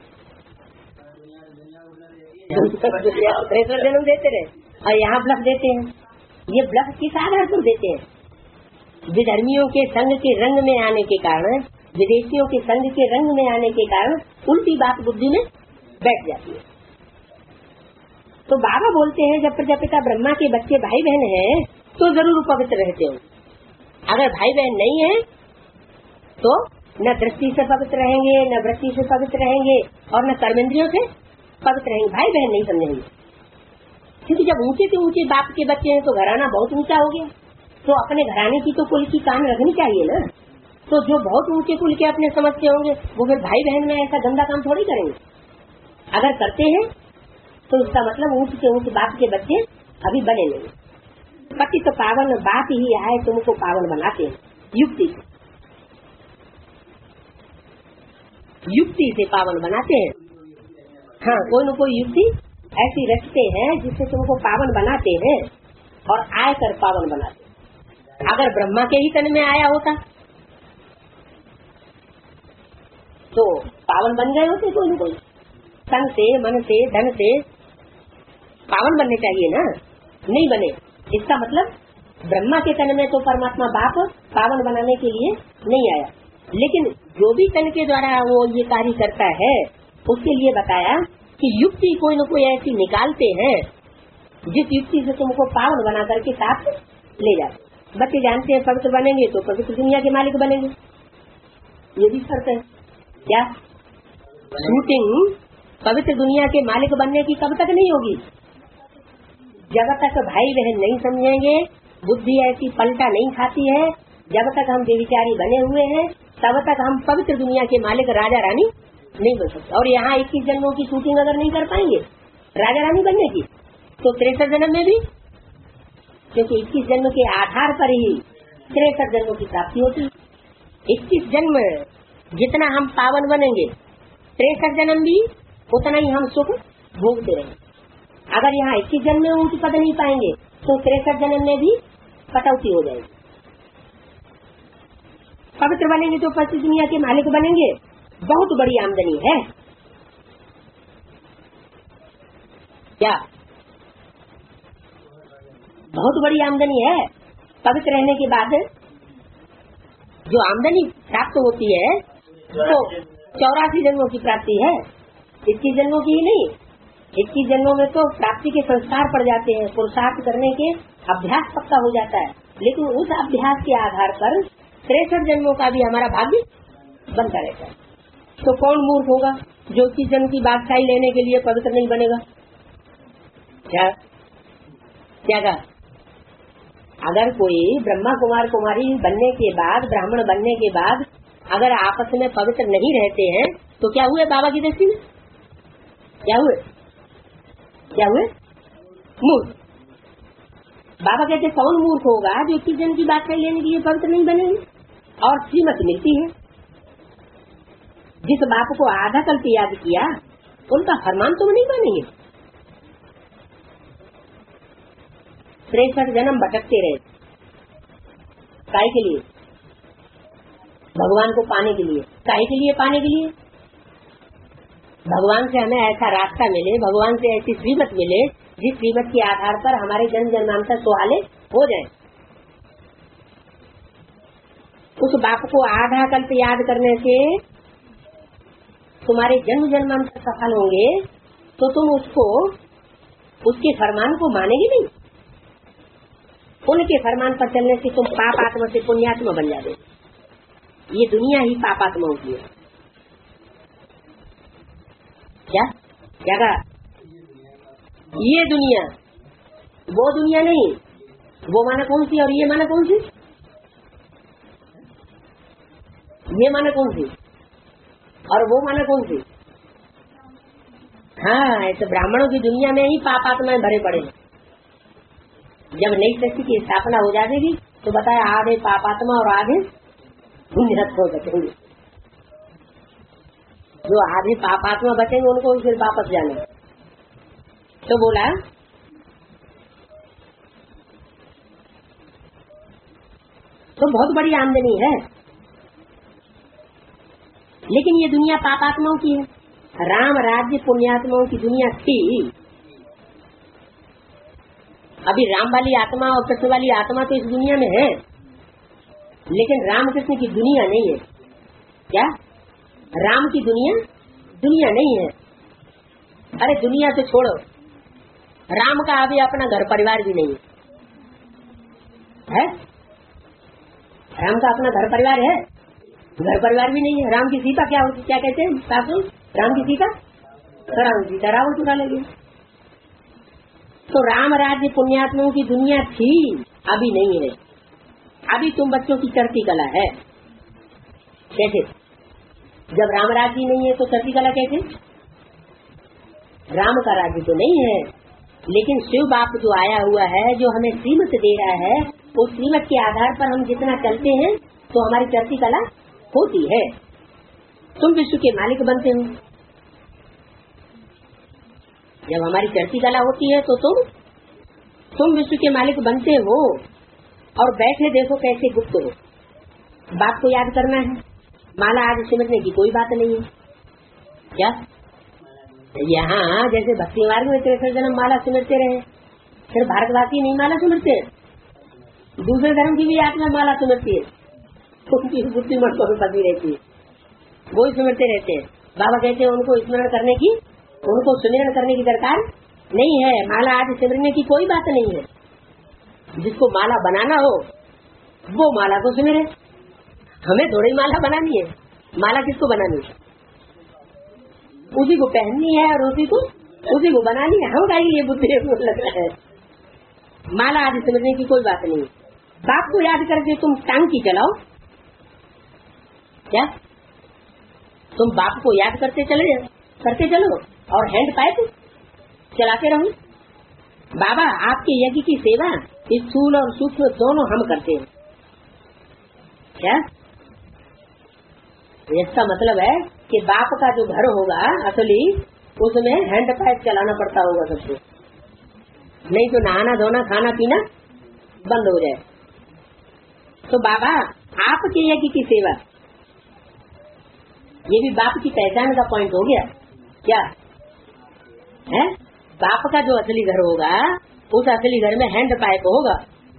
जन्म देते रहे और यहाँ ब्लफ देते हैं। ये ब्लफ किस आधार पर देते हैं? विधर्मियों के संग के रंग में आने के कारण, विदेशियों के संग के रंग में आने के कारण उल्टी बात बुद्धि में बैठ जाती है। तो बाबा बोलते हैं जब प्रजापिता ब्रह्मा के बच्चे भाई बहन हैं तो जरूर पवित्र रहते हो। अगर भाई बहन नहीं है तो न दृष्टि से पवित्र रहेंगे, न वृत्ति से पवित्र रहेंगे और न कर्मेंद्रियों से पवित्र रहेंगे। भाई बहन नहीं समझेंगे, क्योंकि जब ऊंचे से ऊंचे बाप के बच्चे हैं तो घराना बहुत ऊंचा हो गया, तो अपने घराने की तो कुल की कान रखनी चाहिए ना। तो जो बहुत ऊंचे कुल के अपने समझते होंगे वो फिर भाई बहन में ऐसा गंदा काम थोड़ी करेंगे। अगर करते हैं तो उसका मतलब ऊंच से ऊंच बाप के बच्चे अभी बने नहीं। पति तो पावन बाप ही आए तुमको पावन बनाते हैं, युक्ति से युक्ति से पावन बनाते हैं। हाँ, कोई न कोई युक्ति ऐसी रचते हैं जिससे तुमको पावन बनाते हैं और आय कर पावन बनाते हैं। अगर ब्रह्मा के ही तन में आया होता तो पावन बन गए होते कोई न कोई। तन से, मन से, धन से पावन बनने चाहिए ना, नहीं बने। इसका मतलब ब्रह्मा के तन में तो परमात्मा बाप पावन बनाने के लिए नहीं आया, लेकिन जो भी तन के द्वारा वो ये कार्य करता है उसके लिए बताया कि युक्ति कोई न कोई ऐसी निकालते हैं जिस युक्ति से तुमको पावन बना करके साथ ले जाते। बच्चे जानते हैं पवित्र बनेंगे तो पवित्र दुनिया के मालिक बनेंगे, ये भी शर्त है। क्या शूटिंग पवित्र दुनिया के मालिक बनने की कब तक नहीं होगी? जब तक भाई बहन नहीं समझेंगे, बुद्धि ऐसी पलटा नहीं खाती है, जब तक हम बेविचारी बने हुए हैं तब तक हम पवित्र दुनिया के मालिक राजा रानी नहीं बन सकते। और यहाँ इक्कीस जन्मों की शूटिंग अगर नहीं कर पाएंगे राजा रानी बनने की तो तिरसठ जन्म में भी, क्योंकि इक्कीस जन्म के आधार पर ही तिरसठ जन्मों की प्राप्ति होती है। इक्कीस जन्म जितना हम पावन बनेंगे तिरसठ जन्म भी उतना ही हम सुख भोगते रहेंगे। अगर यहाँ इक्कीस जन्म में ऊंच पद नहीं पाएंगे तो तिरसठ जन्म में भी कटौती हो जाएगी। पवित्र बनेंगे तो पवित्र दुनिया के मालिक बनेंगे, बहुत बड़ी आमदनी है। क्या बहुत बड़ी आमदनी है? पवित्र रहने के बाद जो आमदनी प्राप्त होती है तो चौरासी जन्मों की प्राप्ति है, इक्कीस जन्मों की ही नहीं। इक्कीस जन्मों में तो प्राप्ति के संस्कार पड़ जाते हैं, पुरुषार्थ करने के अभ्यास पक्का हो जाता है, लेकिन उस अभ्यास के आधार पर तिरसठ जन्मों का भी हमारा भाग्य बनता रहता है। तो कौन मूर्ख होगा जो इक्कीस जन्म की बादशाही लेने के लिए पवित्र नहीं बनेगा? क्या क्या कहा? अगर कोई ब्रह्मा कुमार कुमारी बनने के बाद, ब्राह्मण बनने के बाद अगर आपस में पवित्र नहीं रहते हैं तो क्या हुए बाबा की दृष्टि में? क्या हुए? क्या हुए? मूर्ख। बाबा कहते कौन मूर्ख होगा जो इक्कीस जन्म की बादशाही लेने के लिए पवित्र नहीं बनेगी? और श्रीमत मिलती है। जिस बाप को आधा कल्प याद किया उनका फरमान तुम नहीं मानेंगे। तिरसठ जन्म भटकते रहे, काहे के लिए? भगवान को पाने के लिए। काहे के लिए? पाने के लिए। भगवान से हमें ऐसा रास्ता मिले, भगवान से ऐसी श्रीमत मिले जिस श्रीमत के आधार पर हमारे जन्म जन्मांतर सुहाले हो जाए। उस बाप को आधा कल्प याद करने से तुम्हारे जन्म जन्मांतर सफल होंगे तो तुम उसको, उसके फरमान को मानेंगे नहीं। उनके फरमान पर चलने से तुम पाप आत्मा से पुण्यात्मा बन जाते। ये दुनिया ही पापात्मा होती है। क्या क्या कहा? ये दुनिया, वो दुनिया नहीं। वो माना कौन सी और ये माना कौन सी? ये माना कौन सी और वो माना कौन सी? हाँ, ऐसे ब्राह्मणों की दुनिया में ही पापात्माएं भरे पड़े हैं। जब नई सृष्टि की स्थापना हो जाएगी तो बताया आधे पापात्मा और आधे पुण्यात्मा बचेंगे। जो आधे पापात्मा बचेंगे उनको फिर वापस जाने। तो बोला तो बहुत बड़ी आमदनी है, लेकिन ये दुनिया पापात्माओं की है। राम राज्य पुण्यात्माओं की दुनिया थी। अभी राम वाली आत्मा और कृष्ण वाली आत्मा तो इस दुनिया में है, लेकिन राम कृष्ण की दुनिया नहीं है। क्या? राम की दुनिया दुनिया नहीं है। अरे दुनिया तो छोड़ो, राम का अभी अपना घर परिवार भी नहीं है। राम का अपना घर परिवार है? घर परिवार भी नहीं है। राम की सीता क्या होती, क्या कहते हैं सासू, राम की सीता, राम की सीता रावण चुरा लगी। तो राम राज्य पुण्यात्माओं की दुनिया थी, अभी नहीं है। अभी तुम बच्चों की चढ़ती कला है। कैसे? जब राम राज्य नहीं है तो चढ़ती कला कैसे? राम का राज्य तो नहीं है, लेकिन शिव बाप जो आया हुआ है, जो हमें श्रीमत दे रहा है, उस श्रीमत के आधार पर हम जितना चलते हैं तो हमारी चढ़ती कला होती है। तुम विश्व के मालिक बनते हो। जब हमारी चढ़ती कला होती है तो तुम तुम विश्व के मालिक बनते हो। और बैठे देखो कैसे गुप्त हो। बाप को याद करना है, माला आज सिमटने की कोई बात नहीं है। क्या यहाँ जैसे भक्ति मार्ग में तिरसठ जन्म माला सिमटते रहे, फिर भारतवासी नहीं माला सिमटते, दूसरे धर्म की भी आत्मा माला सिमटती है, उनकी बुद्धि मटकों में फंसी रहती है, वो ही सिमटते रहते हैं। बाबा कहते हैं उनको स्मरण करने की, उनको सुमिरन करने की दरकार नहीं है। माला आज सिमरने की कोई बात नहीं है। जिसको माला बनाना हो वो माला को सिमरे, हमें थोड़ी माला बनानी है। माला किसको बनानी है? उसी को पहननी है और उसी को उसी को बनानी है। हम कहेंगे ये बुद्धि लग रहा है। माला आज सिमरने की कोई बात नहीं। बाप को याद करके तुम टांकी चलाओ। क्या तुम बाप को याद करते चले करते चलो और हैंड पाइप चलाते रहो। बाबा आपके यज्ञ की सेवा स्थूल और सूक्ष्म दोनों हम करते हैं। क्या इसका मतलब है कि बाप का जो घर होगा असली, उसमें हैंड पाइप चलाना पड़ता होगा सबको, नहीं तो नहाना धोना खाना पीना बंद हो जाए। तो बाबा आपके यज्ञ की सेवा, ये भी बाप की पहचान का पॉइंट हो गया। क्या है? बाप का जो असली घर होगा, उस असली घर में हैंड पाइप होगा।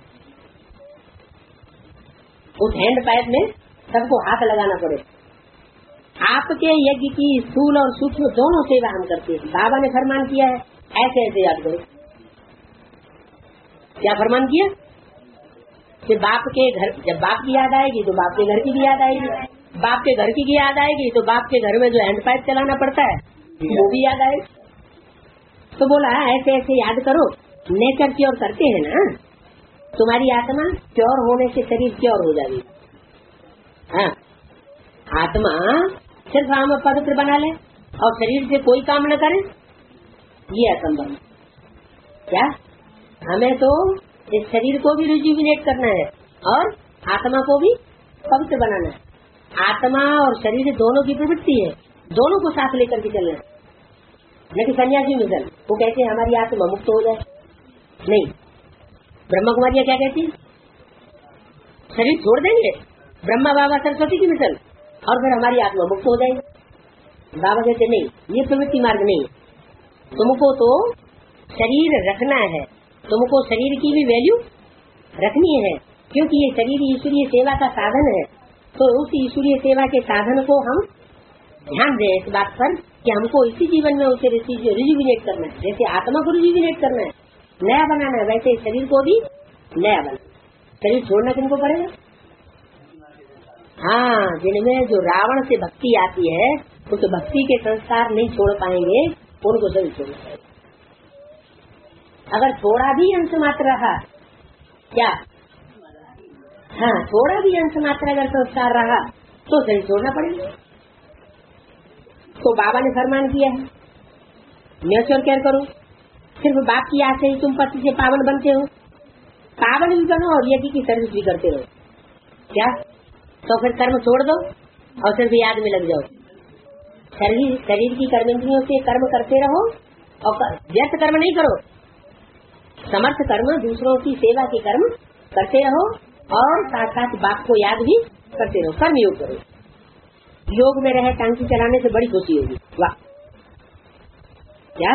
उस हैंड पाइप में सबको हाथ लगाना पड़े। आपके यज्ञ की स्थूल और सूक्ष्म दोनों सेवा हम करते हैं। बाबा ने फरमान किया है ऐसे ऐसे याद करो। क्या फरमान किया कि बाप के घर, जब बाप की याद आएगी तो बाप के घर की भी याद आएगी, बाप के घर की भी याद आएगी तो बाप के घर में जो हैंड पाइप चलाना पड़ता है वो भी याद आएगी। तो बोला ऐसे ऐसे याद करो। नेचर क्योर करते हैं ना, तुम्हारी आत्मा क्योर होने से शरीर क्योर हो जाएगी। हाँ, आत्मा सिर्फ हम पवित्र बना ले और शरीर से कोई काम न करे, ये असंभव। क्या हमें तो इस शरीर को भी रिजुविनेट करना है और आत्मा को भी पवित्र बनाना है। आत्मा और शरीर दोनों की प्रवृत्ति है, दोनों को साथ लेकर के चलना है। लेकिन सन्यासी मिशन वो कहते हैं हमारी आत्मा मुक्त हो जाए, नहीं। ब्रह्मा कुमारियाँ क्या कहती है? शरीर छोड़ देंगे, ब्रह्मा बाबा सरस्वती की मिशन, और फिर हमारी आत्मा मुक्त हो जाएगी। बाबा कहते नहीं, ये प्रवृत्ति मार्ग नहीं। तुमको तो शरीर रखना है, तुमको शरीर की भी वैल्यू रखनी है, क्योंकि ये शरीर ईश्वरीय सेवा का साधन है। तो उस ईश्वरीय सेवा के साधन को हम ध्यान दें इस बात पर कि हमको इसी जीवन में उसे रिजुविनेट करना है। जैसे आत्मा को रिजुविनेट करना है, नया बनाना है, वैसे शरीर को भी नया बनाना। शरीर छोड़ना किनको पड़ेगा? हाँ, जिनमें जो रावण से भक्ति आती है उस भक्ति के संस्कार नहीं छोड़ पाएंगे, उनको शरीर छोड़ना पड़ेगा। अगर थोड़ा भी अंश मात्र रहा, क्या हाँ थोड़ा भी अंश मात्र अगर संस्कार रहा तो शरीर छोड़ना पड़ेगा। तो बाबा ने फरमान किया है नेचर केयर करो। सिर्फ बाप की आस से ही तुम पति से पावन बनते हो, पावन भी बनो और यज्ञ की सर्विस भी करते रहो। क्या तो फिर कर्म छोड़ दो और सिर्फ याद में लग जाओ। शरीर शरीर की कर्मेंद्रियों से कर्म करते रहो और व्यर्थ कर्म नहीं करो। समर्थ कर्म, दूसरों की सेवा के कर्म करते रहो और साथ साथ बाप को याद भी करते रहो। कर्म योग करो। योग में रहे टांकी चलाने से बड़ी खुशी होगी। वाह, क्या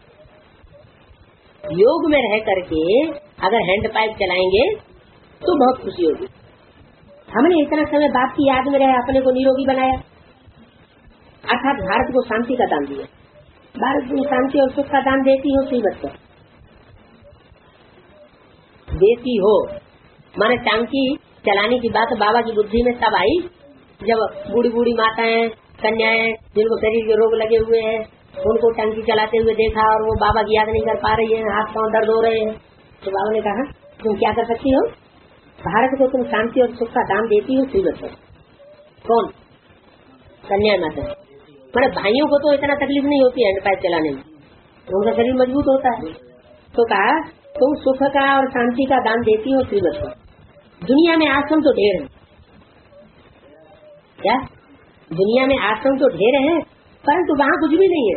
योग में रह करके अगर हैंड पाइप चलाएंगे तो बहुत खुशी होगी। हमने इतना समय बाप की याद में रहे अपने को निरोगी बनाया, अर्थात भारत को शांति का दान दिया। भारत में शांति और सुख का दान देती हो श्रीमत को देती हो। माने टांकी चलाने की बात बाबा की बुद्धि में तब आई जब बूढ़ी बूढ़ी माताएं कन्याएं जिनको शरीर के रोग लगे हुए हैं उनको टंकी चलाते हुए देखा और वो बाबा की याद नहीं कर पा रही है, हाथ पांव दर्द हो रहे हैं, तो बाबा ने कहा तुम क्या कर सकती हो, भारत को तुम शांति और सुख का दान देती हो, श्रीवत्स। कौन? कन्या माता। मेरे भाइयों को तो इतना तकलीफ नहीं होती हैंड पाइप चलाने में, उनका शरीर मजबूत होता है। तो कहा तुम सुख का और शांति का दान देती हो, श्रीवत्स। दुनिया में आश्रम तो ढेर है, क्या दुनिया में आश्रम तो ढेर है, परंतु वहाँ कुछ भी नहीं है,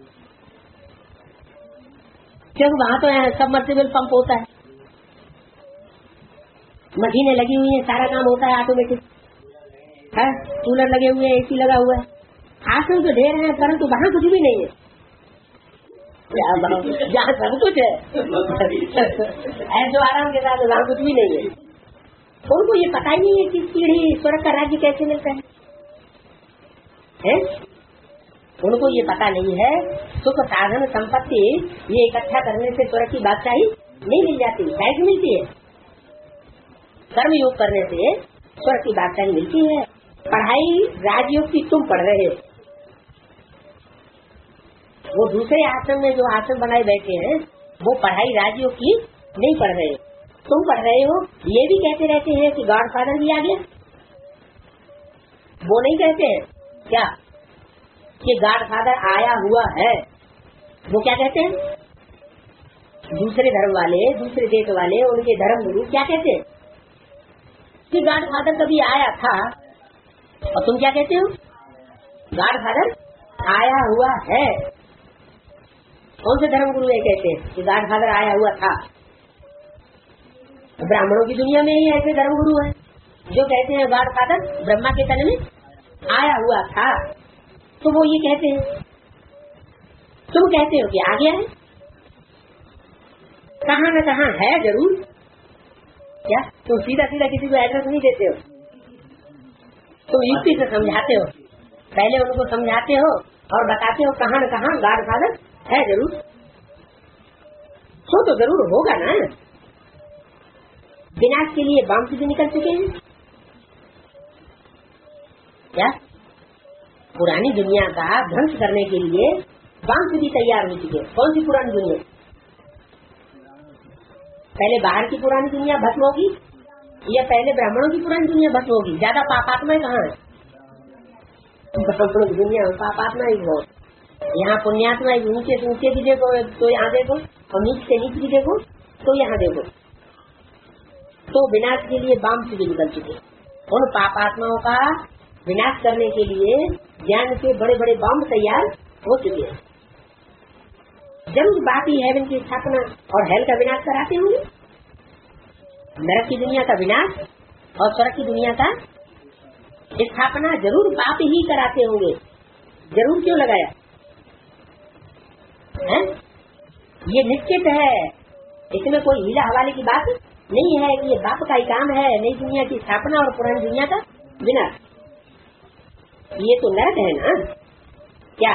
क्योंकि वहाँ तो सबमर्सिबल पंप होता है, मशीनें लगी हुई है, सारा काम होता है ऑटोमेटिक है, कूलर लगे हुए हैं, एसी लगा हुआ है। आश्रम तो ढेर है परंतु वहाँ कुछ भी नहीं है, जहाँ सब कुछ है ऐसे आराम के साथ वहाँ कुछ भी नहीं है। उनको ये पता ही नहीं है कि सीढ़ी स्वर्ग का राज्य कैसे मिलता है, है? उनको ये पता नहीं है सुख साधन संपत्ति ये इकट्ठा करने से स्वर्ग की बादशाही नहीं मिल जाती, कैसे मिलती है? कर्म योग करने से स्वर्ग की बादशाही मिलती है। पढ़ाई राजयोग की तुम पढ़ रहे हो, वो दूसरे आश्रम में जो आश्रम बनाए बैठे हैं वो पढ़ाई राजयोग की नहीं पढ़ रहे, तुम पढ़ रहे हो। ये भी कहते रहते हैं कि गॉड फादर भी आ गया, वो नहीं कहते हैं क्या कि गॉड फादर आया हुआ है, वो क्या कहते हैं? दूसरे धर्म वाले, दूसरे देश वाले, उनके धर्म गुरु क्या कहते हैं कि गॉड फादर कभी आया था, और तुम क्या कहते हो? गॉड फादर आया हुआ है। कौन से धर्म गुरु ये कहते हैं कि गॉड फादर आया हुआ था? ब्राह्मणों की दुनिया में ही ऐसे धर्म गुरु हैं जो कहते हैं गॉड फादर ब्रह्मा के तन में आया हुआ था, तो वो ये कहते हैं। तुम कहते हो कि आ गया है, कहाँ न कहाँ है जरूर, क्या तुम सीधा सीधा किसी को एड्रेस नहीं देते हो, तुम युक्ति से समझाते हो, पहले उनको समझाते हो और बताते हो कहाँ न कहाँ गॉड फादर है जरूर, तो तो जरूर होगा ना। विनाश के लिए बाम भी निकल चुके हैं क्या? पुरानी दुनिया का ध्वंस करने के लिए बाम भी तैयार हो चुके हैं। कौन सी पुरानी दुनिया? पहले बाहर की पुरानी दुनिया भस्म होगी या पहले ब्राह्मणों की पुरानी दुनिया भस्म होगी? ज्यादा पापात्मा कहाँ है? ब्राह्मणों की दुनिया में पापात्मा ही बहुत, यहाँ पुण्यात्मा नीचे से नीचे भी देखो तो यहाँ देखो, और नीचे से नीचे भी देखो तो यहाँ देखो, तो विनाश के लिए बाम से भी निकल चुके। उन पापात्माओं का विनाश करने के लिए ज्ञान के बड़े बड़े बम तैयार हो चुके हैं। जरूर बात ही हेवन की स्थापना और हेल का विनाश कराते होंगे, नरक की दुनिया का विनाश और स्वर्ग की दुनिया का स्थापना जरूर बाप ही कराते होंगे। जरूर क्यों लगाया है? ये निश्चित है, इसमें कोई हीला हवाले की बात नहीं है कि ये बाप का ही काम है नई दुनिया की स्थापना और पुरानी दुनिया का विनाश। ये तो नरक है ना क्या?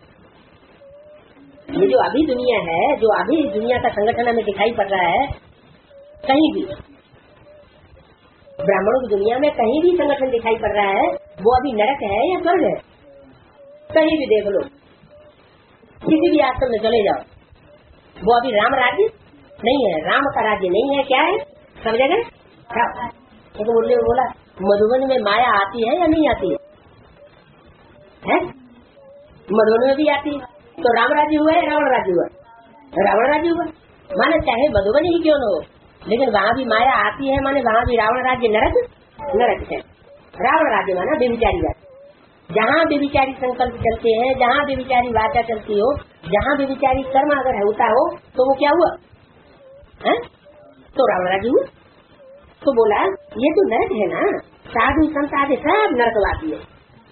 ये जो अभी दुनिया है, जो अभी दुनिया का संगठन हमें दिखाई पड़ रहा है, कहीं भी ब्राह्मणों की दुनिया में कहीं भी संगठन दिखाई पड़ रहा है, वो अभी नरक है या स्वर्ग है? कहीं भी देख लो, किसी भी आश्रम में चले जाओ, वो अभी राम राज्य नहीं है, राम का राज्य नहीं है। क्या है? सब जगह तो मुरली में बोला मधुबन में माया आती है या नहीं आती है, है? मधुबन में भी आती है, तो राम राज्य हुआ है रावण राज्य हुआ? रावण राज्य हुआ। माने चाहे मधुबन ही क्यों न हो, लेकिन वहाँ भी माया आती है, माने वहाँ भी रावण राज्य नरक नरक है। रावण राज्य माना बेविचारी राज्य, जहाँ बेविचारी संकल्प चलते हैं, जहाँ बेविचारी वाचा चलती हो, जहाँ बेविचारी कर्म अगर होता हो, तो वो क्या हुआ है? तो रावण राज्य हुआ। तो बोला ये तो नरक है ना, साधु संत आदि सब नरकवासी है।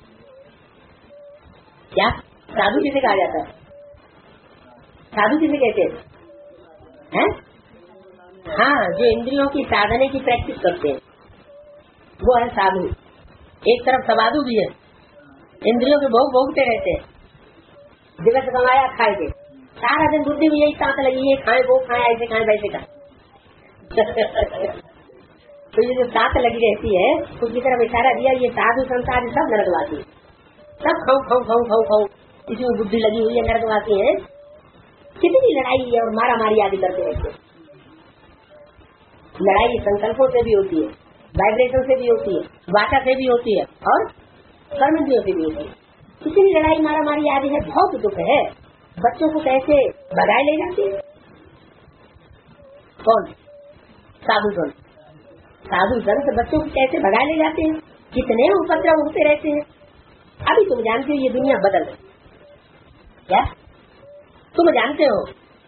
क्या साधु किसे कहा जाता है? साधु किसे कहते हैं? हाँ, जो इंद्रियों की साधने की प्रैक्टिस करते हैं वो है साधु। एक तरफ सवादु भी है, इंद्रियों के भोग भोगते रहते हैं, दिवस कमाया खाए के, सारा दिन बुद्धि में यही ताकत लगी, ये खाए वो खाए, ऐसे खाए वैसे खाए तो ये जो साथ लगी रहती है उसकी तरफ इशारा दिया, ये साधु संसार सब नरकवासी, सब खाऊ खाऊ खाऊ खाऊ खाऊ इसमें बुद्धि लगी हुई है, नरकवासी है। कितनी लड़ाई है और मारा मारी आदि करते रहते। लड़ाई संकल्पों से भी होती है, वाइब्रेशन से भी होती है, वाचा से भी होती है और कर्मेंद्रियों से भी होती है। कितनी लड़ाई मारा मारी आदि है, बहुत दुख है। बच्चों को कैसे भगाए ले जाते हैं, कौन साधु संत, साधु संत बच्चों को कैसे भगाए ले जाते हैं, कितने उपद्रव होते रहते हैं। अभी तुम जानते हो ये दुनिया बदल रही, क्या तुम जानते हो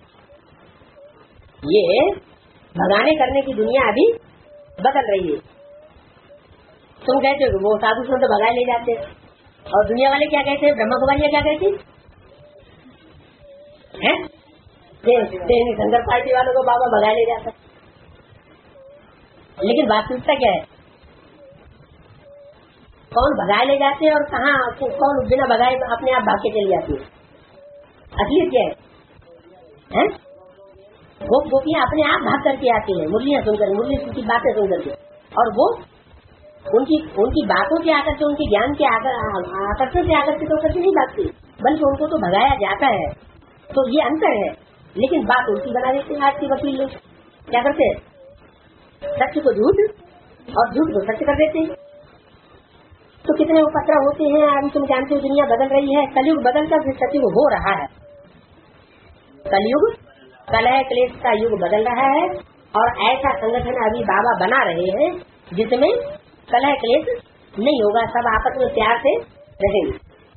ये भगाने करने की दुनिया अभी बदल रही है। तुम कहते हो वो साधु संत भगाए ले जाते हैं, और दुनिया वाले क्या कहते हैं, ब्रह्मा कुमारियां क्या कहती है, संघर्ष पार्टी वालों को बाबा भगाए ले जाता। लेकिन वास्तविकता क्या है, कौन भगाए ले जाते हैं और कहाँ कौन बिना भगाए अपने आप भाग के चली जाती है। असलियत क्या है, है? वो गोपियां अपने आप भाग करके आती है, मुरलियां सुनकर, मुरली की बातें सुनकर के, और वो उनकी उनकी बातों के आकर से, उनके ज्ञान के आकर्षण से आकर्षित होकर के नहीं भागती, बल्कि उनको तो भगाया जाता है। तो ये अंतर है। लेकिन बात उल्टी बना देते हैं आज के वकील लोग, क्या करते हैं, सत्य को झूठ और झूठ को सत्य कर देते हैं। तो कितने उपद्रव होते हैं। अभी तुम जानते हो दुनिया बदल रही है, कलयुग बदलकर फिर सतयुग हो रहा है। कलयुग कलह क्लेश का युग बदल रहा है, और ऐसा संगठन अभी बाबा बना रहे हैं जिसमें कलह क्लेश नहीं होगा, सब आपस में प्यार से रहेंगे।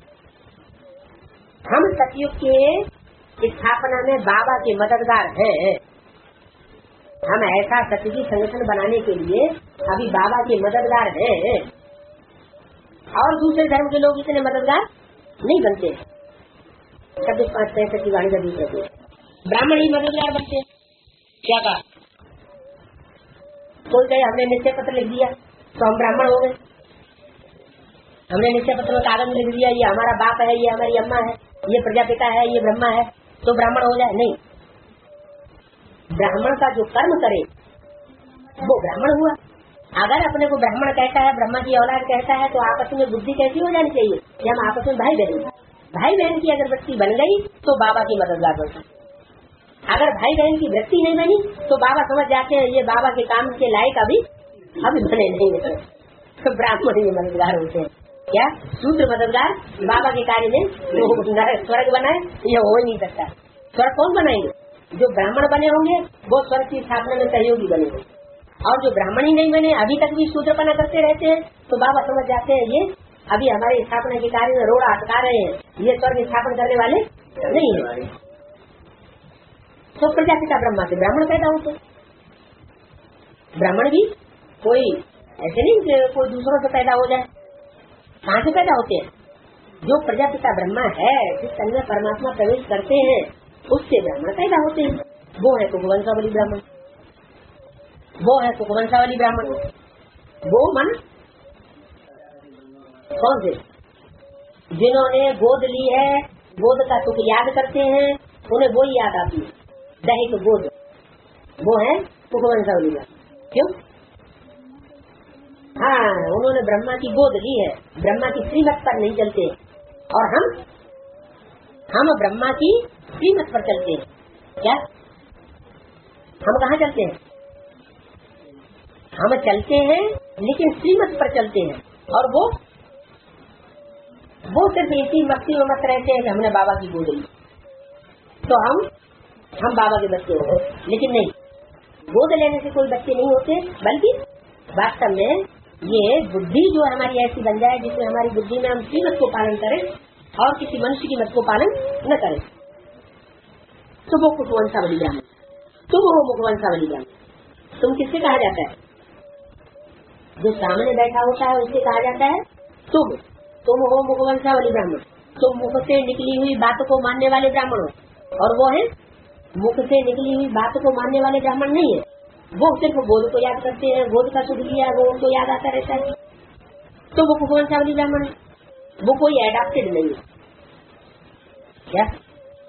हम सतयुग के स्थापना में बाबा के मददगार हैं। हम ऐसा सतयुगी संगठन बनाने के लिए अभी बाबा के मददगार हैं, और दूसरे धर्म के लोग इतने मददगार नहीं बनते। छब्बीस पाँच पैंसठ की वाणी का बीच रहते, ब्राह्मण ही मददगार बनते हैं। क्या कहा, कोई कहे हमने निश्चय पत्र लिख दिया तो हम ब्राह्मण हो गए, हमने निश्चय पत्र में कागज लिख दिया ये हमारा बाप है, ये हमारी अम्मा है, ये प्रजापिता है, ये ब्रह्मा है, तो ब्राह्मण हो जाए। नहीं, ब्राह्मण का जो कर्म करे वो ब्राह्मण हुआ। अगर अपने को ब्राह्मण कहता है, ब्रह्मा की औलाद कहता है, तो आपस में बुद्धि कैसी हो जानी चाहिए कि हम आपस में भाई बहन, भाई बहन की अगर वृत्ति बन गई तो बाबा की मददगार बन सकती। अगर भाई बहन की वृत्ति नहीं बनी तो बाबा समझ जाते हैं ये बाबा के काम के लायक अभी अभी बने नहीं है, तो ब्राह्मण ही मददगार होते हैं। क्या शूद्र मददगार बाबा के कार्य में स्वर्ग बनाए, ये हो ही नहीं सकता। स्वर्ग कौन बनाएंगे, जो ब्राह्मण बने होंगे वो स्वर्ग की स्थापना में सहयोगी बनेंगे, और जो ब्राह्मण ही नहीं बने अभी तक भी शूद्रपना करते रहते हैं, तो बाबा समझ जाते हैं ये अभी हमारे स्थापना के कार्य में रोड़ा अटका रहे हैं, ये स्वर्ग स्थापन करने वाले नहीं है। तो प्रजापिता ब्रह्मा से ब्राह्मण पैदा होते। ब्राह्मण भी कोई ऐसे नहीं कि कोई दूसरों से पैदा हो जाए, कहाँ से पैदा होते हैं, जो प्रजापिता ब्रह्मा है जिस अंदर परमात्मा प्रवेश करते हैं उससे ब्राह्मण पैदा होते हैं। वो है कुकुवंशावली ब्राह्मण, वो है कुकुवंशावली ब्राह्मण। वो मन कौन से, जिन्होंने गोद ली है, गोद का सुख याद करते हैं, उन्हें वो ही याद आती है, दैहिक गोद, वो है कुकुवंशावली ब्राह्मण। क्यों, हाँ, उन्होंने ब्रह्मा की गोद ली है, ब्रह्मा की श्रीमत पर नहीं चलते, और हम हम ब्रह्मा की श्रीमत पर चलते हैं। क्या हम कहाँ चलते हैं, हम चलते हैं लेकिन श्रीमत पर चलते हैं, और वो वो सिर्फ इसी मस्ती में मत रहते हैं कि हमने बाबा की गोद ली तो हम हम बाबा के बच्चे हो गए। लेकिन नहीं, गोद लेने से कोई बच्चे नहीं होते, बल्कि वास्तव में ये बुद्धि जो हमारी ऐसी बन जाए जिसमें हमारी बुद्धि में हम श्रीमत को पालन करें और किसी मनुष्य की मत को पालन न करें, तो वो कुकुवंशावली ब्राह्मण, तुम हो मुखवंशावली ब्राह्मण। तुम किससे कहा जाता है, जो सामने बैठा होता है उससे कहा जाता है तुम तुम हो मुखवंशावली ब्राह्मण। तुम मुख से निकली हुई बातों को मानने वाले ब्राह्मण हो, और वो है मुख से निकली हुई बातों को मानने वाले ब्राह्मण नहीं है, वो सिर्फ गोद को याद करते हैं, गोद का सुख लिया वो उनको याद आता रहता है, तो वो कुकुवंशावली ब्राह्मण है। वो कोई एडाप्टेड नहीं है। क्या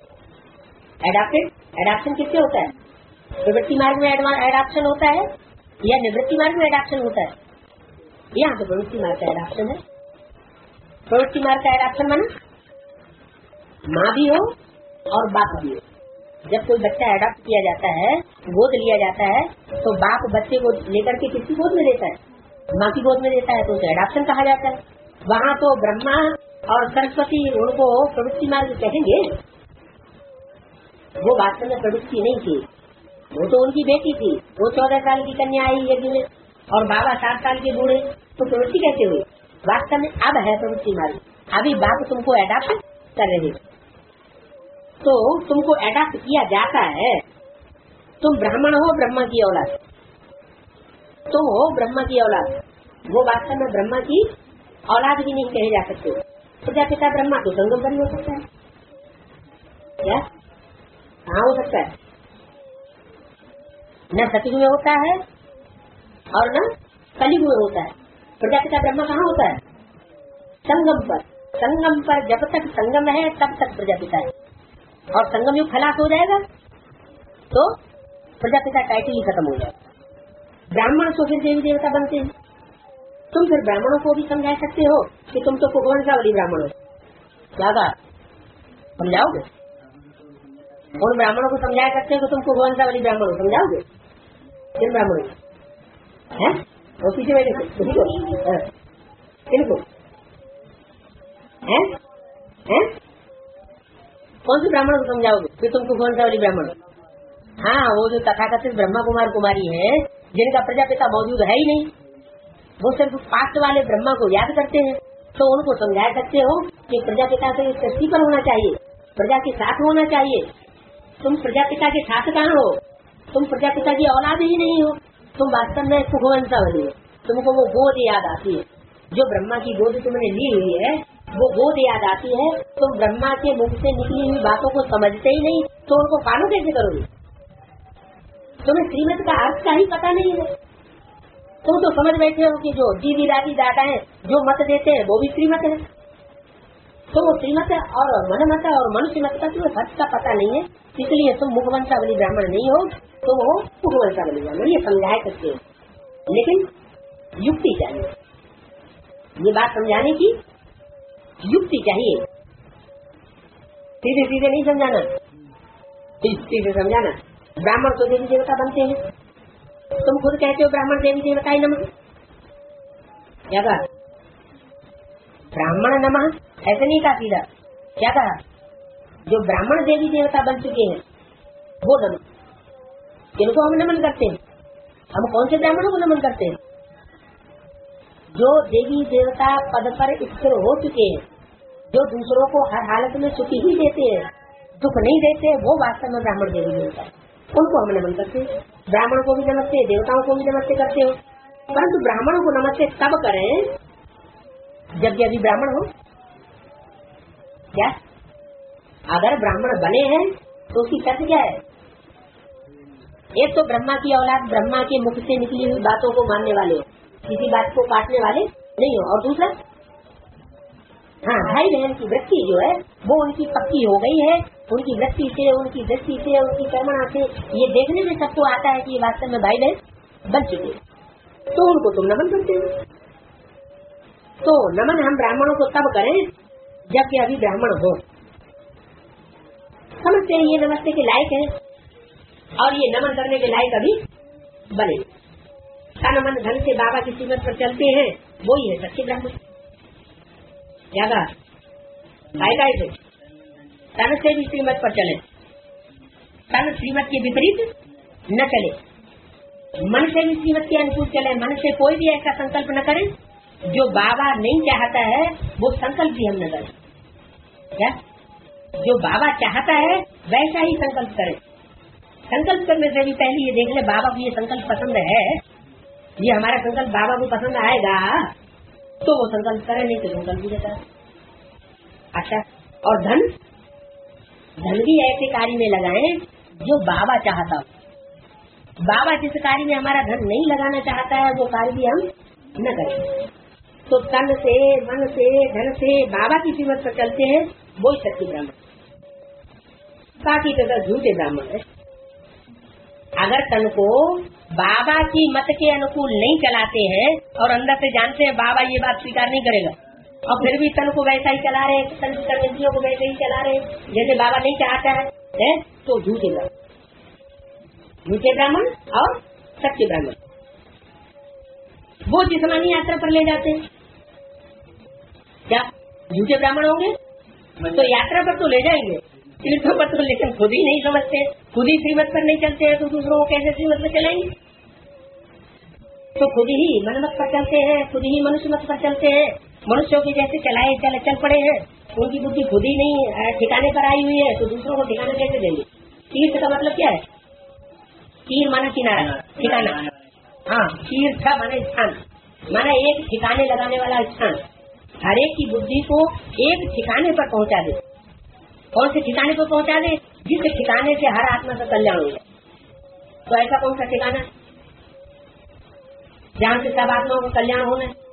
एडाप्टेड, एडाप्शन किससे होता है, प्रवृत्ति मार्ग में एडाप्शन होता है, या निवृत्ति मार्ग में एडाप्शन होता है? यहाँ तो प्रवृत्ति मार्ग का एडाप्शन है। प्रवृत्ति मार्ग का एडाप्शन माना माँ भी हो और बाप भी हो। जब कोई बच्चा एडाप्ट किया जाता है, गोद लिया जाता है, तो बाप बच्चे को लेकर के किसकी गोद में देता है? माँ की गोद में देता है, तो उसे एडाप्शन कहा जाता है। वहाँ तो ब्रह्मा और सरस्वती उनको प्रवृत्ति मार्ग कहेंगे। वो वास्तव में प्रवृत्ति नहीं थी, वो तो उनकी बेटी थी। वो चौदह साल की कन्या आई यज्ञ में और बाबा सात साल के बूढ़े, तो प्रवृत्ति कैसे हुई? वास्तव में अब है प्रवृत्ति मार्ग। अभी बाप तुमको एडाप्ट कर रहे, तो तुमको एडाप्ट किया जाता है। तुम ब्राह्मण हो, ब्रह्मा की औलाद, तुम हो ब्रह्मा की औलाद। वो वास्तव में ब्रह्मा की औलाद भी नहीं कहे जा सकते। प्रजापिता ब्रह्मा तो संगम पर हो सकता है क्या? कहाँ हो सकता है? न सतयुग में होता है और न कलयुग में होता है। प्रजापिता ब्रह्मा कहाँ होता है? संगम पर। संगम पर जब तक संगम है तब तक प्रजापिता है, और संगम युग खलास हो जाएगा तो प्रजापिता टाइटल ही खत्म हो जाएगा। ब्राह्मण तो फिर देवी देवता बनते हैं। तुम फिर ब्राह्मणों को भी समझा सकते हो कि तुम तो कुगवंशावली ब्राह्मण हो। क्या बात समझाओगे? उन ब्राह्मणों को समझा सकते हो कि तुम कुगवंशावली ब्राह्मण हो, समझाओगे? किन ब्राह्मणों है वो पीछे बैठे किनको है? हैं? कौन से ब्राह्मण को समझाओगे कि तुम कुगवंशावली ब्राह्मण हो? हाँ, वो जो तथाकथित ब्रह्मा कुमार कुमारी है, जिनका प्रजापिता मौजूद है ही नहीं, वो सिर्फ पास्ट वाले ब्रह्मा को याद करते हैं, तो उनको समझा सकते हो कि प्रजापिता से सृष्टि पर होना चाहिए, प्रजा के साथ होना चाहिए। तुम प्रजापिता के साथ कहाँ हो? तुम प्रजापिता की औलाद ही नहीं हो, तुम वास्तव में कुगवंशावली हो। तुमको वो गोद याद आती है, जो ब्रह्मा की गोद तुमने ली हुई है, वो गोद याद आती है। तुम ब्रह्मा के मुख से निकली हुई बातों को समझते ही नहीं, तो उनको फॉलो कैसे करोगे? तुम्हें श्रीमत का अर्थ का ही पता नहीं है। तुम तो समझ बैठे हो कि जो दीदी दादी दादा है जो मत देते हैं वो भी श्रीमत है। तो वो श्रीमत और मन मत और मनुष्य मत का तुम्हें फर्क का पता नहीं है, इसलिए तुम मुखवंशावली ब्राह्मण नहीं हो, तुम हो मुखवंशावली ब्राह्मण। ये समझा सकते हो, लेकिन युक्ति चाहिए। ये बात समझाने की युक्ति चाहिए, सीधे सीधे नहीं समझाना, सीधे समझाना। ब्राह्मण तो देवी देवता बनते हैं, तुम खुद कहते हो ब्राह्मण देवी देवता ही नमः। क्या कहा? ब्राह्मण नमः ऐसे नहीं कहा सीधा। क्या कहा? जो ब्राह्मण देवी देवता बन चुके हैं वो नमः। किनको हम नमन करते हैं? हम कौन से ब्राह्मणों को नमन करते हैं? जो देवी देवता पद पर स्थिर हो चुके हैं, जो दूसरों को हर हालत में सुखी ही देते हैं, दुख नहीं देते, वो वास्तव में ब्राह्मण देवी देवता, उनको हम नमन करते हैं। ब्राह्मण को भी नमस्ते, देवताओं को भी नमस्ते करते हो, परंतु ब्राह्मणों को नमस्ते तब करें जब अभी ब्राह्मण हो। क्या अगर ब्राह्मण बने हैं तो उसकी शर्त क्या है? एक तो ब्रह्मा की औलाद, ब्रह्मा के मुख से निकली हुई बातों को मानने वाले हो, किसी बात को काटने वाले नहीं हो। और दूसरा, हाँ, भाई बहन की वृत्ति जो है वो उनकी पक्की हो गई है, उनकी वृत्ति से, उनकी दृष्टि से, उनकी कर्मणा से ये देखने में सबको आता है कि वास्तव में भाई बहन बन चुके, तो उनको तुम नमन करते हो। तो नमन हम ब्राह्मणों को तब करें जबकि अभी ब्राह्मण हो, समझते हैं ये नमस्ते के लायक है और ये नमन करने के लायक अभी बने। तन मन धन से बाबा की सीमत पर चलते हैं, वो ही है सच्चे ब्राह्मण। क्या कहा? काय से तन से भी श्रीमत पर चले, तन श्रीमत के विपरीत न चले, मन से भी श्रीमत के अनुकूल चले। मन से कोई भी ऐसा संकल्प न करे जो बाबा नहीं चाहता है, वो संकल्प भी हम न करें। क्या? जो बाबा चाहता है वैसा ही संकल्प करें। संकल्प करने से भी पहले ये देख ले बाबा को ये संकल्प पसंद है, ये हमारा संकल्प बाबा को पसंद आएगा तो वो संकल्प करे, नहीं तो संकल्प भी देता है। अच्छा, और धन धन भी ऐसे कार्य में लगाएं जो बाबा चाहता हो। बाबा जिस कार्य में हमारा धन नहीं लगाना चाहता है वो कार्य भी हम न करें। तो तन से, मन से, धन से बाबा की सीमत पर चलते हैं, वो ही सच्चे ब्राह्मण। बाकी तो झूठे ब्राह्मण है। अगर तन को बाबा की मत के अनुकूल नहीं चलाते हैं और अंदर से जानते हैं बाबा ये बात स्वीकार नहीं करेगा, और फिर भी तन को वैसा ही चला रहे, तन की कर्मेंद्रियों को वैसे ही चला रहे जैसे बाबा नहीं चाहता है, है? तो झूठे ब्राह्मण, झूठे ब्राह्मण और सच्चे ब्राह्मण वो जिस्मानी यात्रा पर ले जाते हैं। क्या झूठे ब्राह्मण होंगे तो यात्रा पर तो ले जाएंगे, तीर्थों पर तो, लेकिन खुद ही नहीं समझते, खुद ही श्रीमत पर नहीं चलते हैं तो दूसरों को कैसे श्रीमत में चलाएंगे? तो खुद ही मनमत पर चलते हैं, खुद ही मनुष्य मत पर चलते हैं, मनुष्यों के जैसे चलाए चल चल पड़े हैं, उनकी बुद्धि खुद ही नहीं ठिकाने पर आई हुई है तो दूसरों को ठिकाना कैसे देंगे? तीर्थ का मतलब क्या है? तीर माना किनारा, ठिकाना। हाँ, तीर्थ माने स्थान, माना एक ठिकाने लगाने वाला स्थान। हर एक की बुद्धि को एक ठिकाने पर पहुंचा दे। कौन से ठिकाने पर पहुंचा दे? जिस ठिकाने से हर आत्मा का कल्याण हो जाए। तो ऐसा कौन सा ठिकाना जहाँ से सब आत्माओं का कल्याण होना है?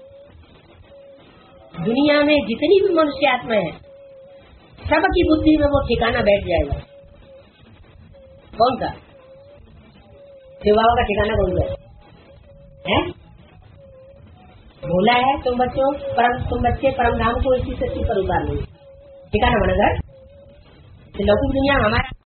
दुनिया में जितनी भी मनुष्य आत्मा है सबकी बुद्धि में वो ठिकाना बैठ जाएगा। कौन सा? शिव बाबा का ठिकाना कौन सा है? बोला है तुम बच्चों, परम तुम बच्चे परम धाम को इसी सच्ची पर उतार लो। ठिकाना बना घर लौकिक दुनिया हमारा